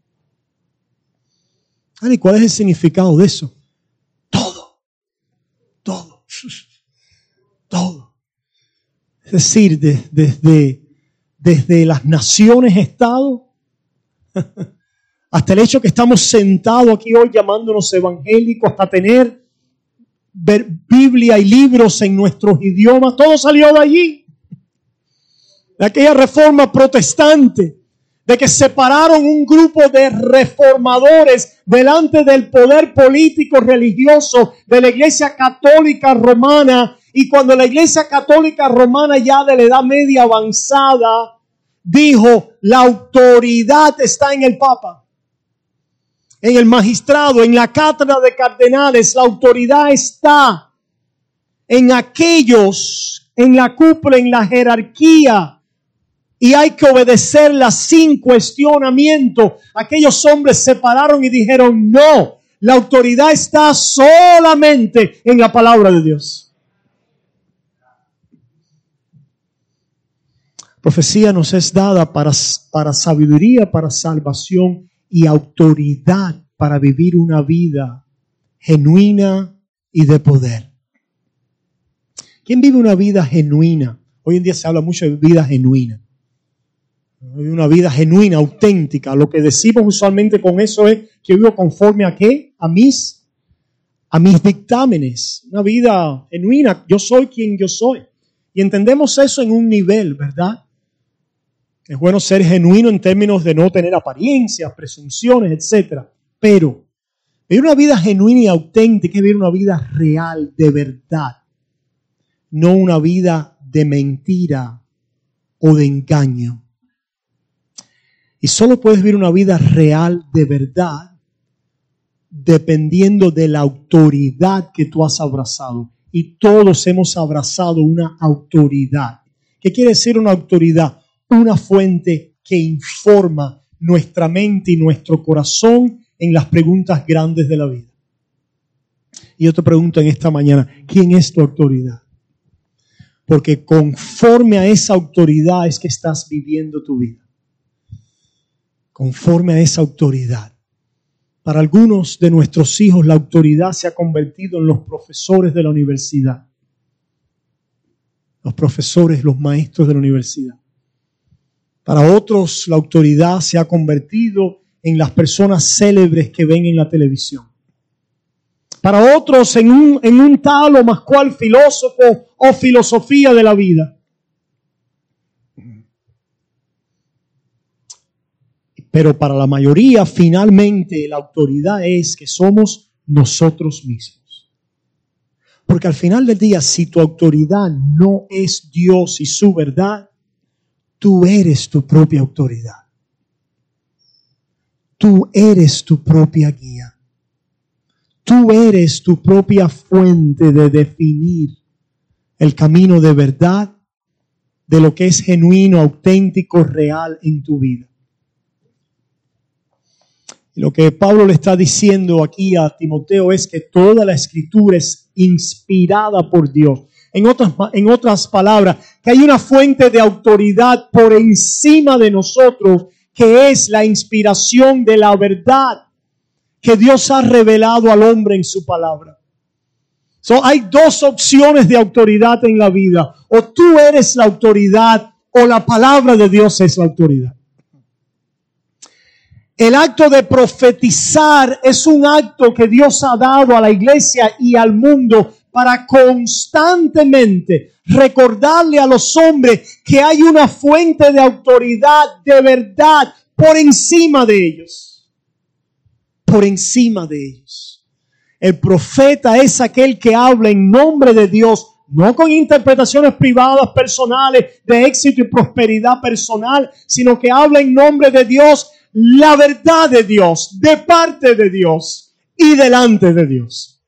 ¿Y cuál es el significado de eso? Todo. Todo. Todo. Es decir, de, desde, desde las naciones-estado hasta el hecho que estamos sentados aquí hoy llamándonos evangélicos, hasta tener Biblia y libros en nuestros idiomas, todo salió de allí. De aquella reforma protestante, de que separaron un grupo de reformadores delante del poder político religioso de la Iglesia Católica Romana, y cuando la Iglesia Católica Romana ya de la Edad Media avanzada dijo, la autoridad está en el Papa, en el magistrado, en la cátedra de cardenales. La autoridad está en aquellos, en la cúpula, en la jerarquía, y hay que obedecerla sin cuestionamiento. Aquellos hombres se pararon y dijeron, no, la autoridad está solamente en la palabra de Dios. Profecía nos es dada para, para sabiduría, para salvación y autoridad para vivir una vida genuina y de poder. ¿Quién vive una vida genuina? Hoy en día se habla mucho de vida genuina. Una vida genuina, auténtica. Lo que decimos usualmente con eso es que vivo conforme a qué? A mis, a mis dictámenes. Una vida genuina. Yo soy quien yo soy. Y entendemos eso en un nivel, ¿verdad? Es bueno ser genuino en términos de no tener apariencias, presunciones, etcétera. Pero vivir una vida genuina y auténtica es vivir una vida real, de verdad. No una vida de mentira o de engaño. Y solo puedes vivir una vida real, de verdad, dependiendo de la autoridad que tú has abrazado. Y todos hemos abrazado una autoridad. ¿Qué quiere decir una autoridad? Una fuente que informa nuestra mente y nuestro corazón en las preguntas grandes de la vida. Y yo te pregunto en esta mañana, ¿quién es tu autoridad? Porque conforme a esa autoridad es que estás viviendo tu vida. Conforme a esa autoridad. Para algunos de nuestros hijos la autoridad se ha convertido en los profesores de la universidad. Los profesores, los maestros de la universidad. Para otros la autoridad se ha convertido en las personas célebres que ven en la televisión. Para otros en un, en un tal o más cual filósofo o filosofía de la vida. Pero para la mayoría, finalmente, la autoridad es que somos nosotros mismos. Porque al final del día, si tu autoridad no es Dios y su verdad, tú eres tu propia autoridad. Tú eres tu propia guía. tú eres tu propia fuente de definir el camino de verdad, de lo que es genuino, auténtico, real en tu vida. Y lo que Pablo le está diciendo aquí a Timoteo es que toda la Escritura es inspirada por Dios. En otras, en otras palabras, que hay una fuente de autoridad por encima de nosotros, que es la inspiración de la verdad que Dios ha revelado al hombre en su palabra. So, hay dos opciones de autoridad en la vida. O tú eres la autoridad o la palabra de Dios es la autoridad. El acto de profetizar es un acto que Dios ha dado a la iglesia y al mundo para constantemente recordarle a los hombres que hay una fuente de autoridad de verdad por encima de ellos. Por encima de ellos. El profeta es aquel que habla en nombre de Dios, no con interpretaciones privadas, personales, de éxito y prosperidad personal, sino que habla en nombre de Dios, la verdad de Dios, de parte de Dios y delante de Dios.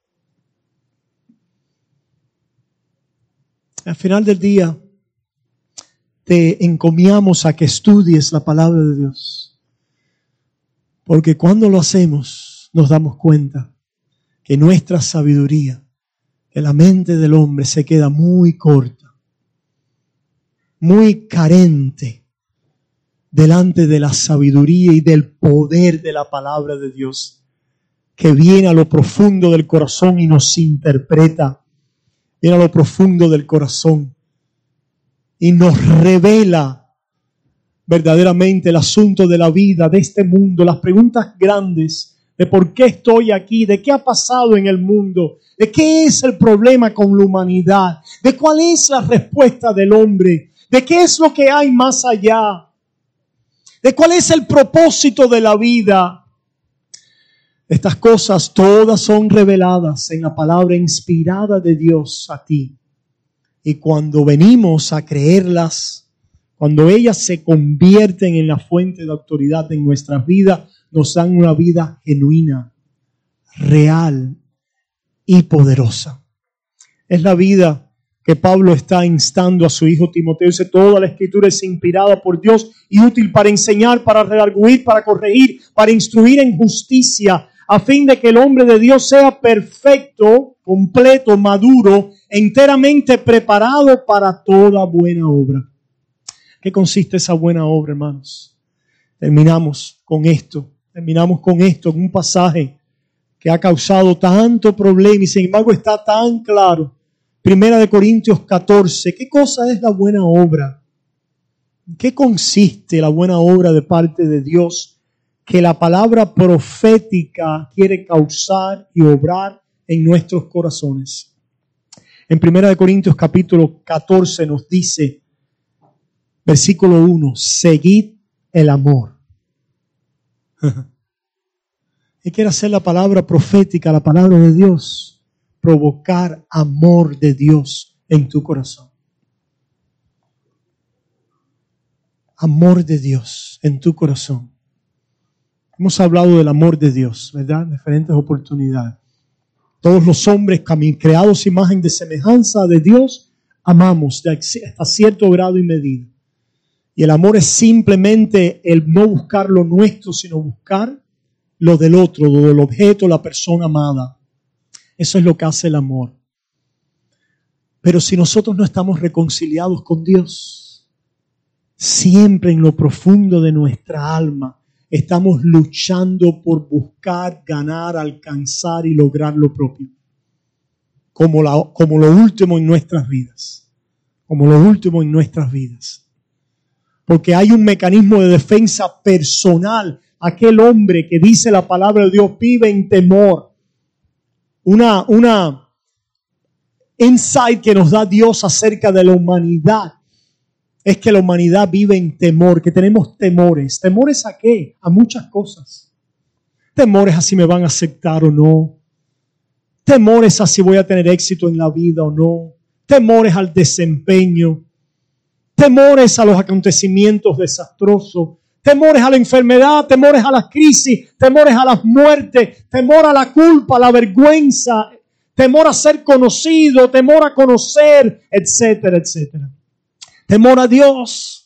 Al final del día, te encomiamos a que estudies la palabra de Dios. Porque cuando lo hacemos, nos damos cuenta que nuestra sabiduría, que la mente del hombre se queda muy corta, muy carente delante de la sabiduría y del poder de la palabra de Dios, que viene a lo profundo del corazón y nos interpreta, viene a lo profundo del corazón y nos revela verdaderamente el asunto de la vida, de este mundo, las preguntas grandes de por qué estoy aquí, de qué ha pasado en el mundo, de qué es el problema con la humanidad, de cuál es la respuesta del hombre, de qué es lo que hay más allá, de cuál es el propósito de la vida. Estas cosas todas son reveladas en la palabra inspirada de Dios a ti. Y cuando venimos a creerlas, cuando ellas se convierten en la fuente de autoridad en nuestras vidas, nos dan una vida genuina, real y poderosa. Es la vida que Pablo está instando a su hijo Timoteo. Dice, toda la Escritura es inspirada por Dios y útil para enseñar, para redarguir, para corregir, para instruir en justicia, a fin de que el hombre de Dios sea perfecto, completo, maduro, enteramente preparado para toda buena obra. ¿Qué consiste esa buena obra, hermanos? Terminamos con esto. Terminamos con esto, en un pasaje que ha causado tanto problema y sin embargo está tan claro. Primera de Corintios catorce. ¿Qué cosa es la buena obra? ¿En qué consiste la buena obra de parte de Dios que la palabra profética quiere causar y obrar en nuestros corazones? En Primera de Corintios capítulo catorce nos dice, versículo uno, seguid el amor. ¿Qué quiere hacer la palabra profética, la palabra de Dios? Provocar amor de Dios en tu corazón. Amor de Dios en tu corazón. Hemos hablado del amor de Dios, ¿verdad? En diferentes oportunidades. Todos los hombres creados imagen de semejanza de Dios, amamos hasta cierto grado y medida. Y el amor es simplemente el no buscar lo nuestro, sino buscar lo del otro, lo del objeto, la persona amada. Eso es lo que hace el amor. Pero si nosotros no estamos reconciliados con Dios, siempre en lo profundo de nuestra alma estamos luchando por buscar, ganar, alcanzar y lograr lo propio. Como, la, como lo último en nuestras vidas. Como lo último en nuestras vidas. Porque hay un mecanismo de defensa personal. Aquel hombre que dice la palabra de Dios vive en temor. Una, una insight que nos da Dios acerca de la humanidad es que la humanidad vive en temor, que tenemos temores. ¿Temores a qué? A muchas cosas. Temores a si me van a aceptar o no. Temores a si voy a tener éxito en la vida o no. Temores al desempeño. Temores a los acontecimientos desastrosos. temores a la enfermedad, temores a las crisis, temores a las muertes, temor a la culpa, a la vergüenza, temor a ser conocido, temor a conocer, etcétera, etcétera. Temor a Dios.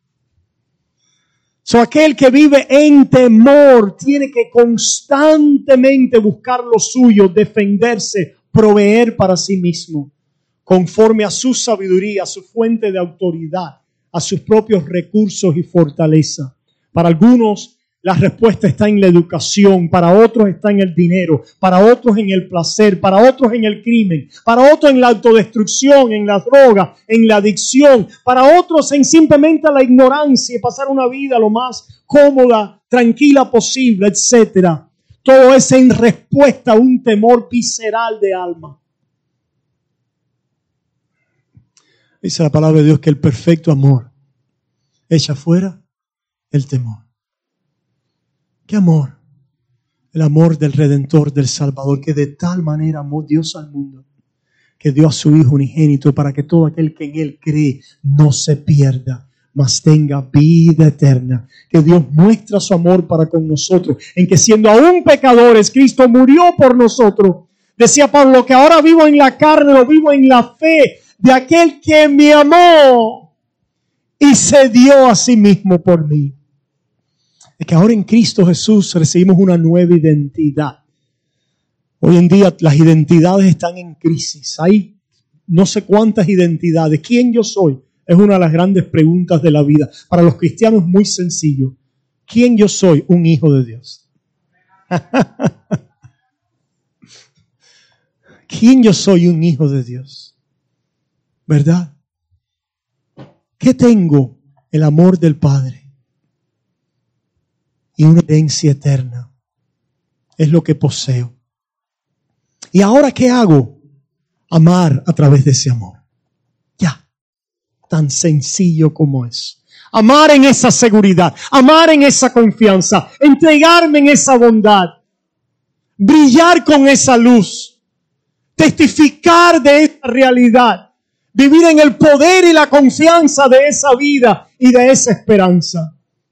So, aquel que vive en temor tiene que constantemente buscar lo suyo, defenderse, proveer para sí mismo, conforme a su sabiduría, a su fuente de autoridad, a sus propios recursos y fortaleza. Para algunos la respuesta está en la educación, para otros está en el dinero, para otros en el placer, para otros en el crimen, para otros en la autodestrucción, en la droga, en la adicción, para otros en simplemente la ignorancia y pasar una vida lo más cómoda, tranquila posible, etcétera. Todo es en respuesta a un temor visceral de alma. Dice la palabra de Dios que el perfecto amor echa fuera el temor. ¿Qué amor? El amor del Redentor, del Salvador, que de tal manera amó Dios al mundo, que dio a su Hijo unigénito para que todo aquel que en Él cree no se pierda, mas tenga vida eterna. Que Dios muestra su amor para con nosotros, en que siendo aún pecadores, Cristo murió por nosotros. Decía Pablo, que ahora vivo en la carne, lo vivo en la fe de aquel que me amó y se dio a sí mismo por mí. Es que ahora en Cristo Jesús recibimos una nueva identidad. Hoy en día las identidades están en crisis. Hay no sé cuántas identidades. ¿Quién yo soy? Es una de las grandes preguntas de la vida. Para los cristianos es muy sencillo. ¿Quién yo soy? Un hijo de Dios. ¿Quién yo soy? Un hijo de Dios. ¿Verdad? ¿Qué tengo? El amor del Padre. Y una herencia eterna. Es lo que poseo. ¿Y ahora qué hago? Amar a través de ese amor. Ya. Tan sencillo como es. Amar en esa seguridad. Amar en esa confianza. Entregarme en esa bondad. Brillar con esa luz. Testificar de esa realidad. Vivir en el poder y la confianza de esa vida y de esa esperanza.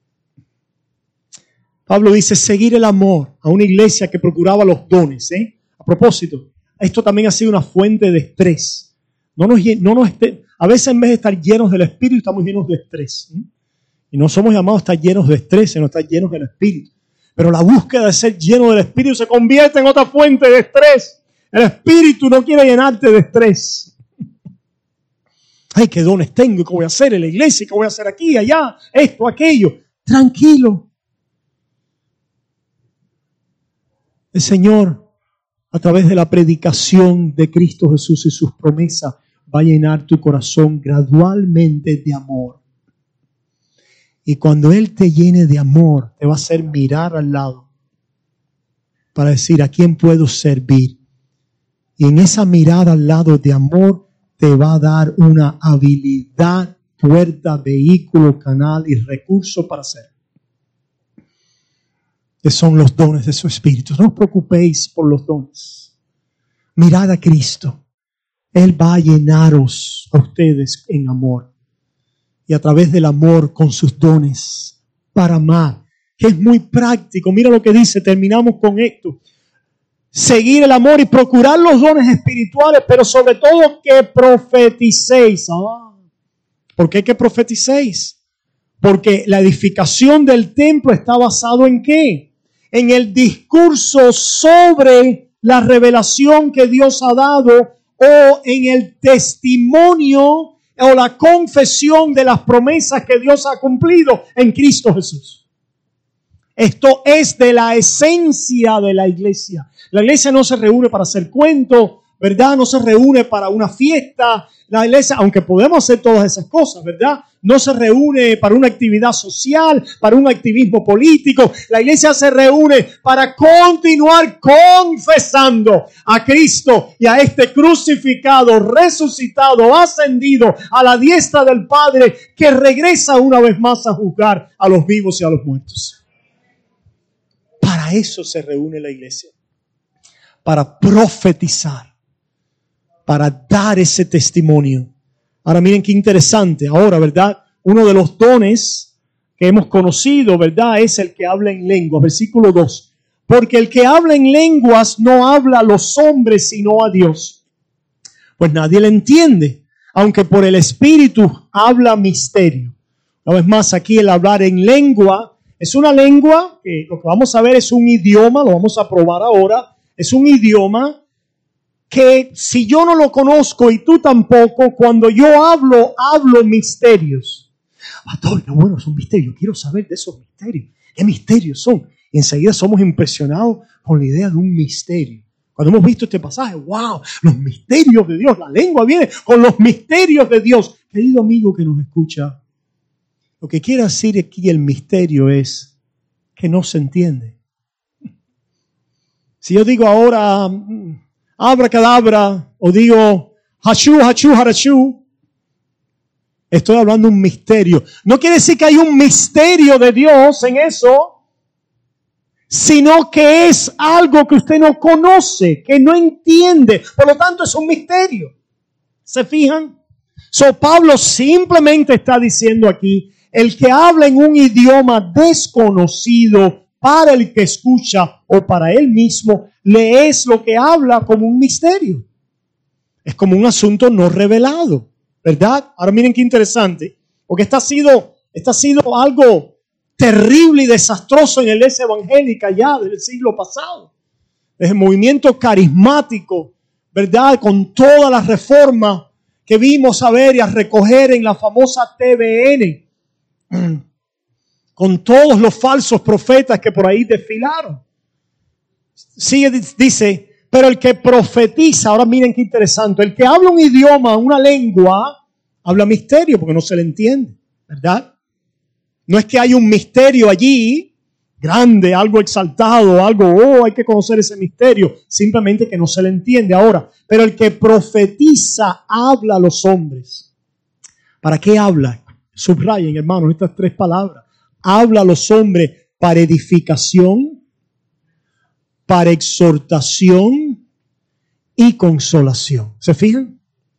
Pablo dice seguir el amor a una iglesia que procuraba los dones. ¿eh? A propósito, esto también ha sido una fuente de estrés. No nos, no nos esté, a veces en vez de estar llenos del Espíritu, estamos llenos de estrés. ¿eh? Y no somos llamados a estar llenos de estrés, sino a estar llenos del Espíritu. Pero la búsqueda de ser lleno del Espíritu se convierte en otra fuente de estrés. El Espíritu no quiere llenarte de estrés. Ay, qué dones tengo, qué voy a hacer en la iglesia, qué voy a hacer aquí, allá, esto, aquello. Tranquilo. El Señor, a través de la predicación de Cristo Jesús y sus promesas, va a llenar tu corazón gradualmente de amor. Y cuando Él te llene de amor, te va a hacer mirar al lado para decir, ¿a quién puedo servir? Y en esa mirada al lado de amor, te va a dar una habilidad, puerta, vehículo, canal y recurso para hacerlo. Que son los dones de su Espíritu. No os preocupéis por los dones. Mirad a Cristo. Él va a llenaros a ustedes en amor. Y a través del amor con sus dones para amar. Que es muy práctico. Mira lo que dice. Terminamos con esto. Seguir el amor y procurar los dones espirituales, pero sobre todo que profeticéis. Ah, ¿por qué que profeticéis? Porque la edificación del templo está basado en ¿qué? En el discurso sobre la revelación que Dios ha dado o en el testimonio o la confesión de las promesas que Dios ha cumplido en Cristo Jesús. Esto es de la esencia de la iglesia. La iglesia no se reúne para hacer cuentos, ¿verdad? No se reúne para una fiesta. La iglesia, aunque podemos hacer todas esas cosas, ¿verdad? No se reúne para una actividad social, para un activismo político. La iglesia se reúne para continuar confesando a Cristo y a este crucificado, resucitado, ascendido a la diestra del Padre, que regresa una vez más a juzgar a los vivos y a los muertos. Para eso se reúne la iglesia. Para profetizar. Para dar ese testimonio. Ahora miren qué interesante. Ahora, ¿verdad? Uno de los dones que hemos conocido, ¿verdad? Es el que habla en lengua. Versículo dos. Porque el que habla en lenguas no habla a los hombres, sino a Dios. Pues nadie le entiende, aunque por el Espíritu habla misterio. Una vez más, aquí el hablar en lengua es una lengua que lo que vamos a ver es un idioma, lo vamos a probar ahora. Es un idioma que si yo no lo conozco y tú tampoco, cuando yo hablo, hablo misterios. Pastor, bueno, son misterios. Quiero saber de esos misterios. ¿Qué misterios son? Y enseguida somos impresionados con la idea de un misterio. Cuando hemos visto este pasaje, wow, los misterios de Dios. La lengua viene con los misterios de Dios. Querido amigo que nos escucha, lo que quiere decir aquí el misterio es que no se entiende. Si yo digo ahora abracadabra o digo hachú, hachú, harachú, estoy hablando de un misterio. No quiere decir que hay un misterio de Dios en eso, sino que es algo que usted no conoce, que no entiende. Por lo tanto, es un misterio. ¿Se fijan? So, Pablo simplemente está diciendo aquí, el que habla en un idioma desconocido para el que escucha o para él mismo, le es lo que habla como un misterio. Es como un asunto no revelado, ¿verdad? Ahora miren qué interesante, porque esto ha sido, esto ha sido algo terrible y desastroso en la iglesia evangélica ya del siglo pasado. Desde el movimiento carismático, ¿verdad? Con toda la reforma que vimos a ver y a recoger en la famosa T V N, con todos los falsos profetas que por ahí desfilaron. Sigue, dice, pero el que profetiza, ahora miren qué interesante, el que habla un idioma, una lengua, habla misterio porque no se le entiende, ¿verdad? No es que hay un misterio allí, grande, algo exaltado, algo, oh, hay que conocer ese misterio, simplemente que no se le entiende. Ahora, pero el que profetiza habla a los hombres. ¿Para qué habla? Subrayen, hermanos, estas tres palabras. Habla a los hombres para edificación, para exhortación y consolación. ¿Se fijan?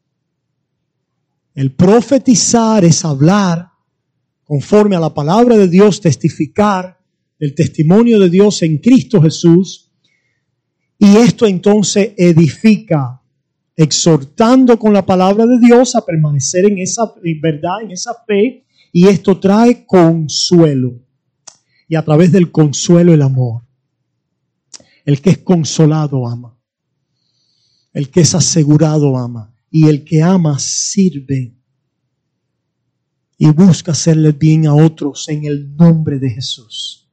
El profetizar es hablar conforme a la palabra de Dios, testificar del testimonio de Dios en Cristo Jesús. Y esto entonces edifica, exhortando con la palabra de Dios a permanecer en esa verdad, en esa fe. Y esto trae consuelo. Y a través del consuelo el amor. El que es consolado ama. El que es asegurado ama. Y el que ama sirve. Y busca hacerle bien a otros en el nombre de Jesús.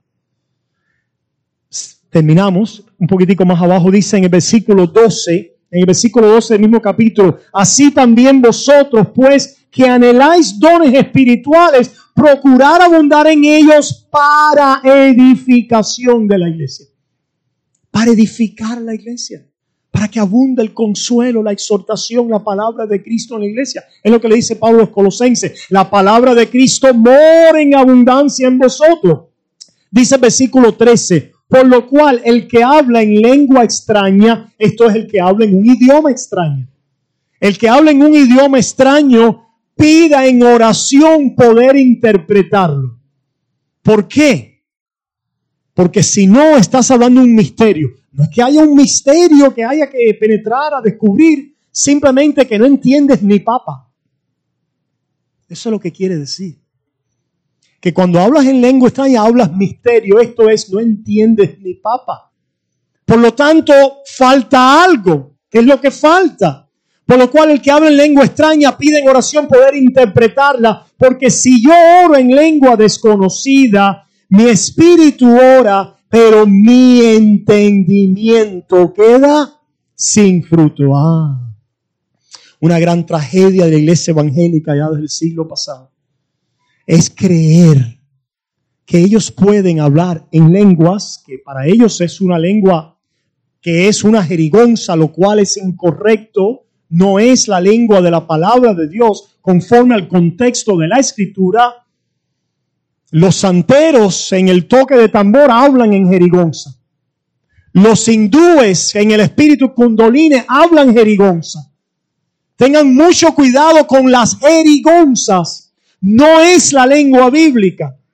Terminamos. Un poquitico más abajo dice en el versículo doce. En el versículo doce del mismo capítulo. Así también vosotros pues que anheláis dones espirituales, procurar abundar en ellos para edificación de la iglesia. Para edificar la iglesia. Para que abunde el consuelo, la exhortación, la palabra de Cristo en la iglesia. Es lo que le dice Pablo a los Colosenses. La palabra de Cristo mora en abundancia en vosotros. Dice el versículo trece. Por lo cual el que habla en lengua extraña, esto es el que habla en un idioma extraño. El que habla en un idioma extraño, pida en oración poder interpretarlo. ¿Por qué? Porque si no estás hablando de un misterio, no es que haya un misterio que haya que penetrar a descubrir, simplemente que no entiendes ni papa. Eso es lo que quiere decir. Que cuando hablas en lengua extraña, hablas misterio. Esto es, no entiendes ni papa. Por lo tanto, falta algo. ¿Qué es lo que falta? Por lo cual el que habla en lengua extraña pide en oración poder interpretarla. Porque si yo oro en lengua desconocida, mi espíritu ora, pero mi entendimiento queda sin fruto. Ah, una gran tragedia de la iglesia evangélica ya desde el siglo pasado es creer que ellos pueden hablar en lenguas, que para ellos es una lengua que es una jerigonza, lo cual es incorrecto. No es la lengua de la palabra de Dios conforme al contexto de la Escritura. Los santeros en el toque de tambor hablan en jerigonza. Los hindúes en el espíritu kundalini hablan jerigonza. Tengan mucho cuidado con las jerigonzas. No es la lengua bíblica.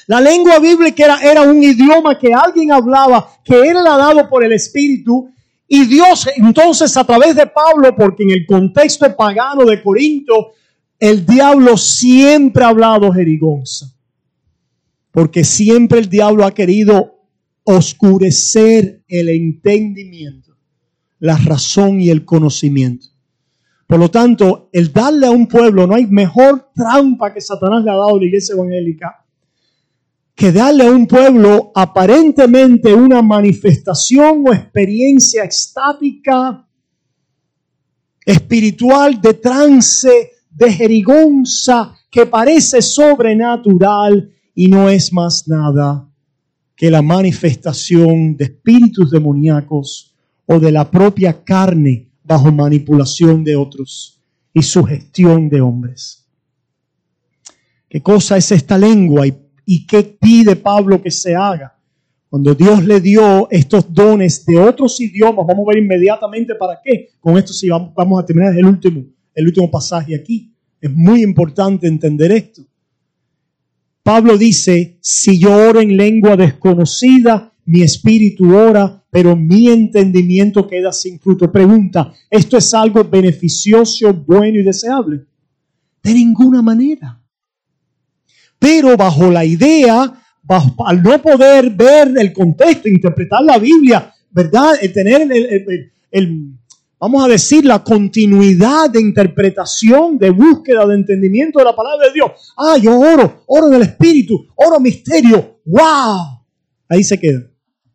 La lengua bíblica era, era un idioma que alguien hablaba, que era dado por el Espíritu. Y Dios entonces a través de Pablo, porque en el contexto pagano de Corinto, el diablo siempre ha hablado jerigonza. Porque siempre el diablo ha querido oscurecer el entendimiento, la razón y el conocimiento. Por lo tanto, el darle a un pueblo, no hay mejor trampa que Satanás le ha dado a la iglesia evangélica que darle a un pueblo aparentemente una manifestación o experiencia extática, espiritual, de trance, de jerigonza, que parece sobrenatural y no es más nada que la manifestación de espíritus demoníacos o de la propia carne bajo manipulación de otros y sugestión de hombres. ¿Qué cosa es esta lengua y, y qué pide Pablo que se haga? Cuando Dios le dio estos dones de otros idiomas, vamos a ver inmediatamente para qué. Con esto sí vamos, vamos a terminar el último, el último pasaje aquí. Es muy importante entender esto. Pablo dice, si yo oro en lengua desconocida, mi espíritu ora, pero mi entendimiento queda sin fruto. Pregunta, ¿esto es algo beneficioso, bueno y deseable? De ninguna manera. Pero bajo la idea, bajo, al no poder ver el contexto, interpretar la Biblia, ¿verdad? El tener el, el, el, el, vamos a decir, la continuidad de interpretación, de búsqueda, de entendimiento de la palabra de Dios. Ah, yo oro, oro en el Espíritu, oro misterio. ¡Wow! Ahí se queda.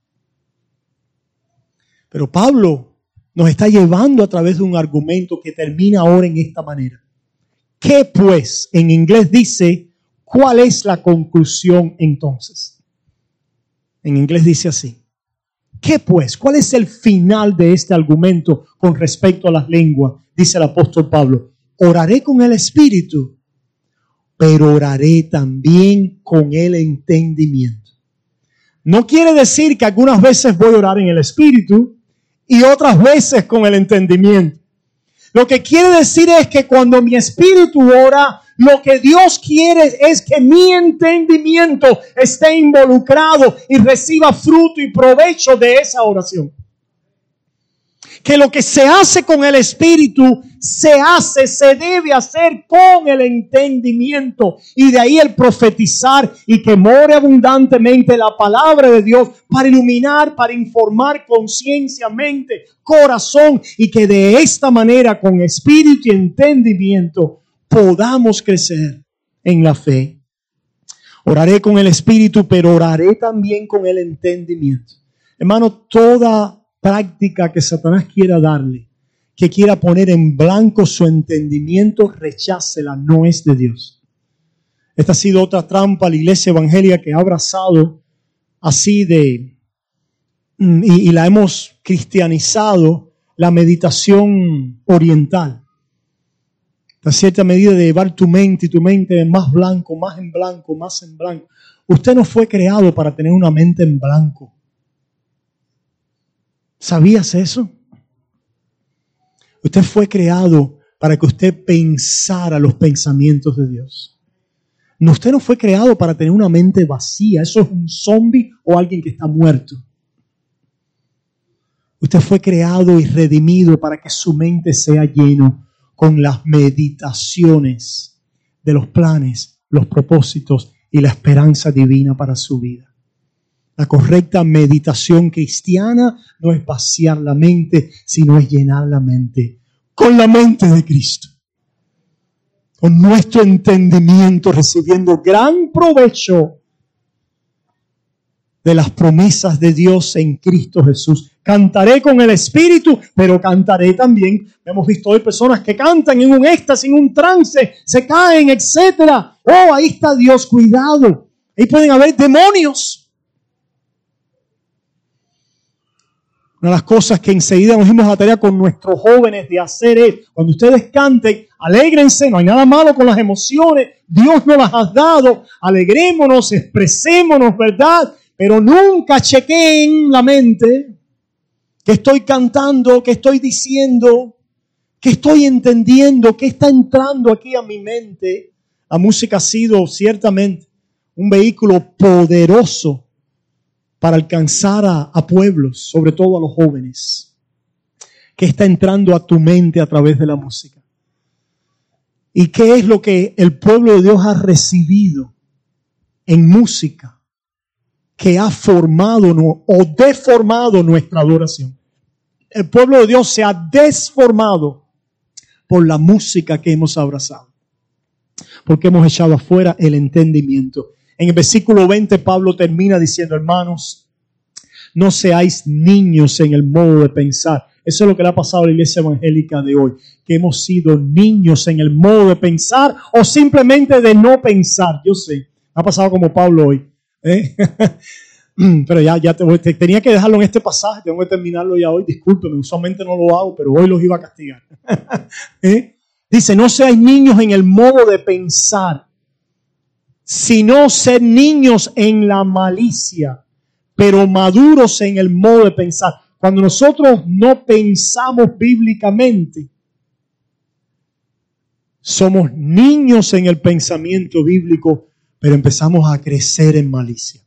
Pero Pablo nos está llevando a través de un argumento que termina ahora en esta manera. ¿Qué pues? En inglés dice, ¿cuál es la conclusión entonces? En inglés dice así. ¿Qué pues? ¿Cuál es el final de este argumento con respecto a las lenguas? Dice el apóstol Pablo. Oraré con el Espíritu, pero oraré también con el entendimiento. No quiere decir que algunas veces voy a orar en el Espíritu y otras veces con el entendimiento. Lo que quiere decir es que cuando mi espíritu ora, lo que Dios quiere es que mi entendimiento esté involucrado y reciba fruto y provecho de esa oración. Que lo que se hace con el espíritu se hace, se debe hacer con el entendimiento. Y de ahí el profetizar y que more abundantemente la palabra de Dios para iluminar, para informar conciencia, mente, corazón. Y que de esta manera, con espíritu y entendimiento, podamos crecer en la fe. Oraré con el espíritu, pero oraré también con el entendimiento. Hermano, toda práctica que Satanás quiera darle, que quiera poner en blanco su entendimiento, rechácela, no es de Dios. Esta ha sido otra trampa a la iglesia evangélica que ha abrazado así de, y, y la hemos cristianizado, la meditación oriental. A cierta medida de llevar tu mente y tu mente más blanco, más en blanco, más en blanco. Usted no fue creado para tener una mente en blanco. ¿Sabías eso? Usted fue creado para que usted pensara los pensamientos de Dios. No, usted no fue creado para tener una mente vacía. Eso es un zombie o alguien que está muerto. Usted fue creado y redimido para que su mente sea lleno con las meditaciones de los planes, los propósitos y la esperanza divina para su vida. La correcta meditación cristiana no es vaciar la mente, sino es llenar la mente con la mente de Cristo. Con nuestro entendimiento, recibiendo gran provecho de las promesas de Dios en Cristo Jesús. Cantaré con el Espíritu, pero cantaré también. Hemos visto hoy personas que cantan en un éxtasis, en un trance, se caen, etcétera. Oh, ahí está Dios, cuidado. Ahí pueden haber demonios. Una de las cosas que enseguida nos dimos la tarea con nuestros jóvenes de hacer es, cuando ustedes canten, alégrense, no hay nada malo con las emociones, Dios nos las ha dado, alegrémonos, expresémonos, ¿verdad? Pero nunca chequeen la mente, que estoy cantando, que estoy diciendo, que estoy entendiendo, que está entrando aquí a mi mente. La música ha sido ciertamente un vehículo poderoso para alcanzar a, a pueblos, sobre todo a los jóvenes. ¿Qué está entrando a tu mente a través de la música? ¿Y qué es lo que el pueblo de Dios ha recibido en música que ha formado no, o deformado nuestra adoración? El pueblo de Dios se ha desformado por la música que hemos abrazado, porque hemos echado afuera el entendimiento. En el versículo veinte Pablo termina diciendo, hermanos, no seáis niños en el modo de pensar. Eso es lo que le ha pasado a la iglesia evangélica de hoy, que hemos sido niños en el modo de pensar o simplemente de no pensar. Yo sé, ha pasado como Pablo hoy. ¿eh? Pero ya, ya te, te, tenía que dejarlo en este pasaje, tengo que terminarlo ya hoy. Discúlpeme, usualmente no lo hago, pero hoy los iba a castigar. ¿eh? Dice, no seáis niños en el modo de pensar, sino ser niños en la malicia, pero maduros en el modo de pensar. Cuando nosotros no pensamos bíblicamente, somos niños en el pensamiento bíblico, pero empezamos a crecer en malicia.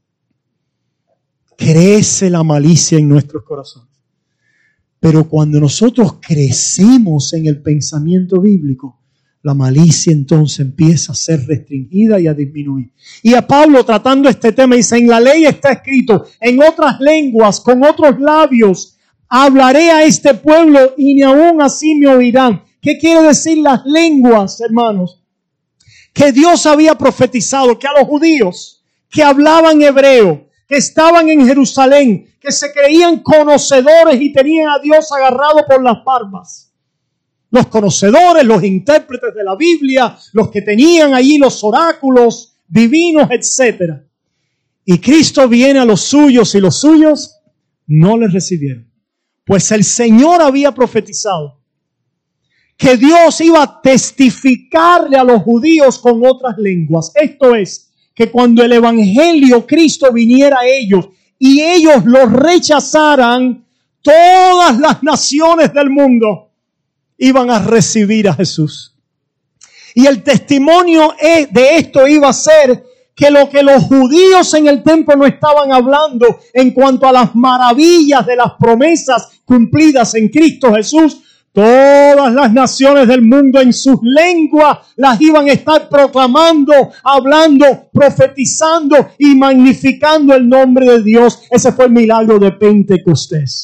Crece la malicia en nuestros corazones. Pero cuando nosotros crecemos en el pensamiento bíblico, la malicia entonces empieza a ser restringida y a disminuir. Y a Pablo, tratando este tema, dice, en la ley está escrito, en otras lenguas, con otros labios, hablaré a este pueblo y ni aún así me oirán. ¿Qué quiere decir las lenguas, hermanos? Que Dios había profetizado que a los judíos que hablaban hebreo, que estaban en Jerusalén, que se creían conocedores y tenían a Dios agarrado por las barbas. Los conocedores, los intérpretes de la Biblia, los que tenían allí los oráculos divinos, etcétera. Y Cristo viene a los suyos y los suyos no les recibieron. Pues el Señor había profetizado que Dios iba a testificarle a los judíos con otras lenguas. Esto es, que cuando el Evangelio Cristo viniera a ellos y ellos lo rechazaran, todas las naciones del mundo iban a recibir a Jesús. Y el testimonio de esto iba a ser que lo que los judíos en el templo no estaban hablando en cuanto a las maravillas de las promesas cumplidas en Cristo Jesús, todas las naciones del mundo en sus lenguas las iban a estar proclamando, hablando, profetizando y magnificando el nombre de Dios. Ese fue el milagro de Pentecostés.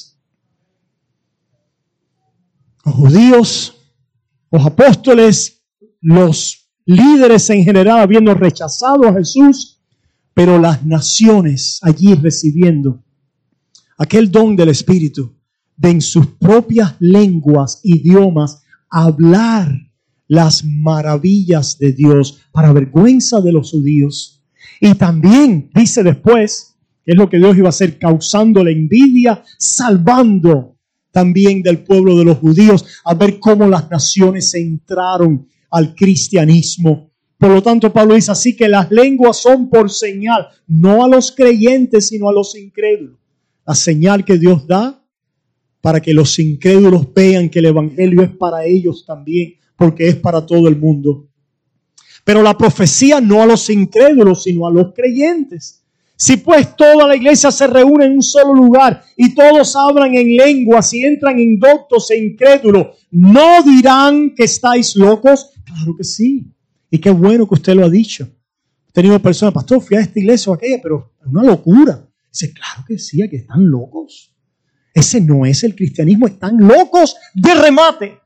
Los judíos, los apóstoles, los líderes en general habiendo rechazado a Jesús, pero las naciones allí recibiendo aquel don del Espíritu de en sus propias lenguas, idiomas, hablar las maravillas de Dios para vergüenza de los judíos. Y también dice después, que es lo que Dios iba a hacer, causando la envidia, salvando también del pueblo de los judíos, a ver cómo las naciones entraron al cristianismo. Por lo tanto, Pablo dice así que las lenguas son por señal, no a los creyentes, sino a los incrédulos. La señal que Dios da para que los incrédulos vean que el evangelio es para ellos también, porque es para todo el mundo. Pero la profecía no a los incrédulos, sino a los creyentes. Si pues toda la iglesia se reúne en un solo lugar y todos hablan en lenguas y entran indoctos e incrédulos, ¿no dirán que estáis locos? Claro que sí. Y qué bueno que usted lo ha dicho. He tenido personas, pastor, fui a esta iglesia o aquella, pero es una locura. Dice, claro que sí, que están locos. Ese no es el cristianismo, están locos de remate.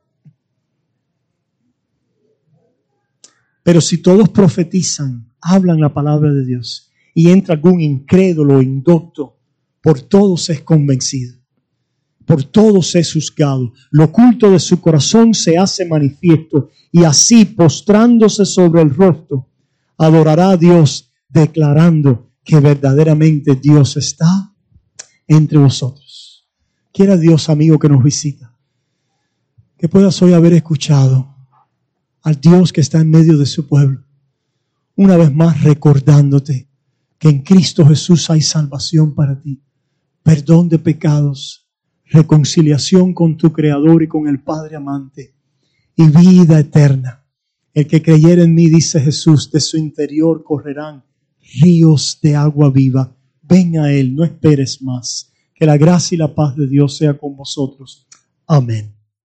Pero si todos profetizan, hablan la palabra de Dios, y entra algún incrédulo o indocto, por todos es convencido, por todos es juzgado. Lo oculto de su corazón se hace manifiesto, y así, postrándose sobre el rostro, adorará a Dios, declarando que verdaderamente Dios está entre vosotros. Quiera Dios, amigo, que nos visita, que puedas hoy haber escuchado al Dios que está en medio de su pueblo, una vez más recordándote que en Cristo Jesús hay salvación para ti, perdón de pecados, reconciliación con tu Creador y con el Padre amante y vida eterna. El que creyere en mí, dice Jesús, de su interior correrán ríos de agua viva. Ven a Él, no esperes más. Que la gracia y la paz de Dios sea con vosotros. Amén.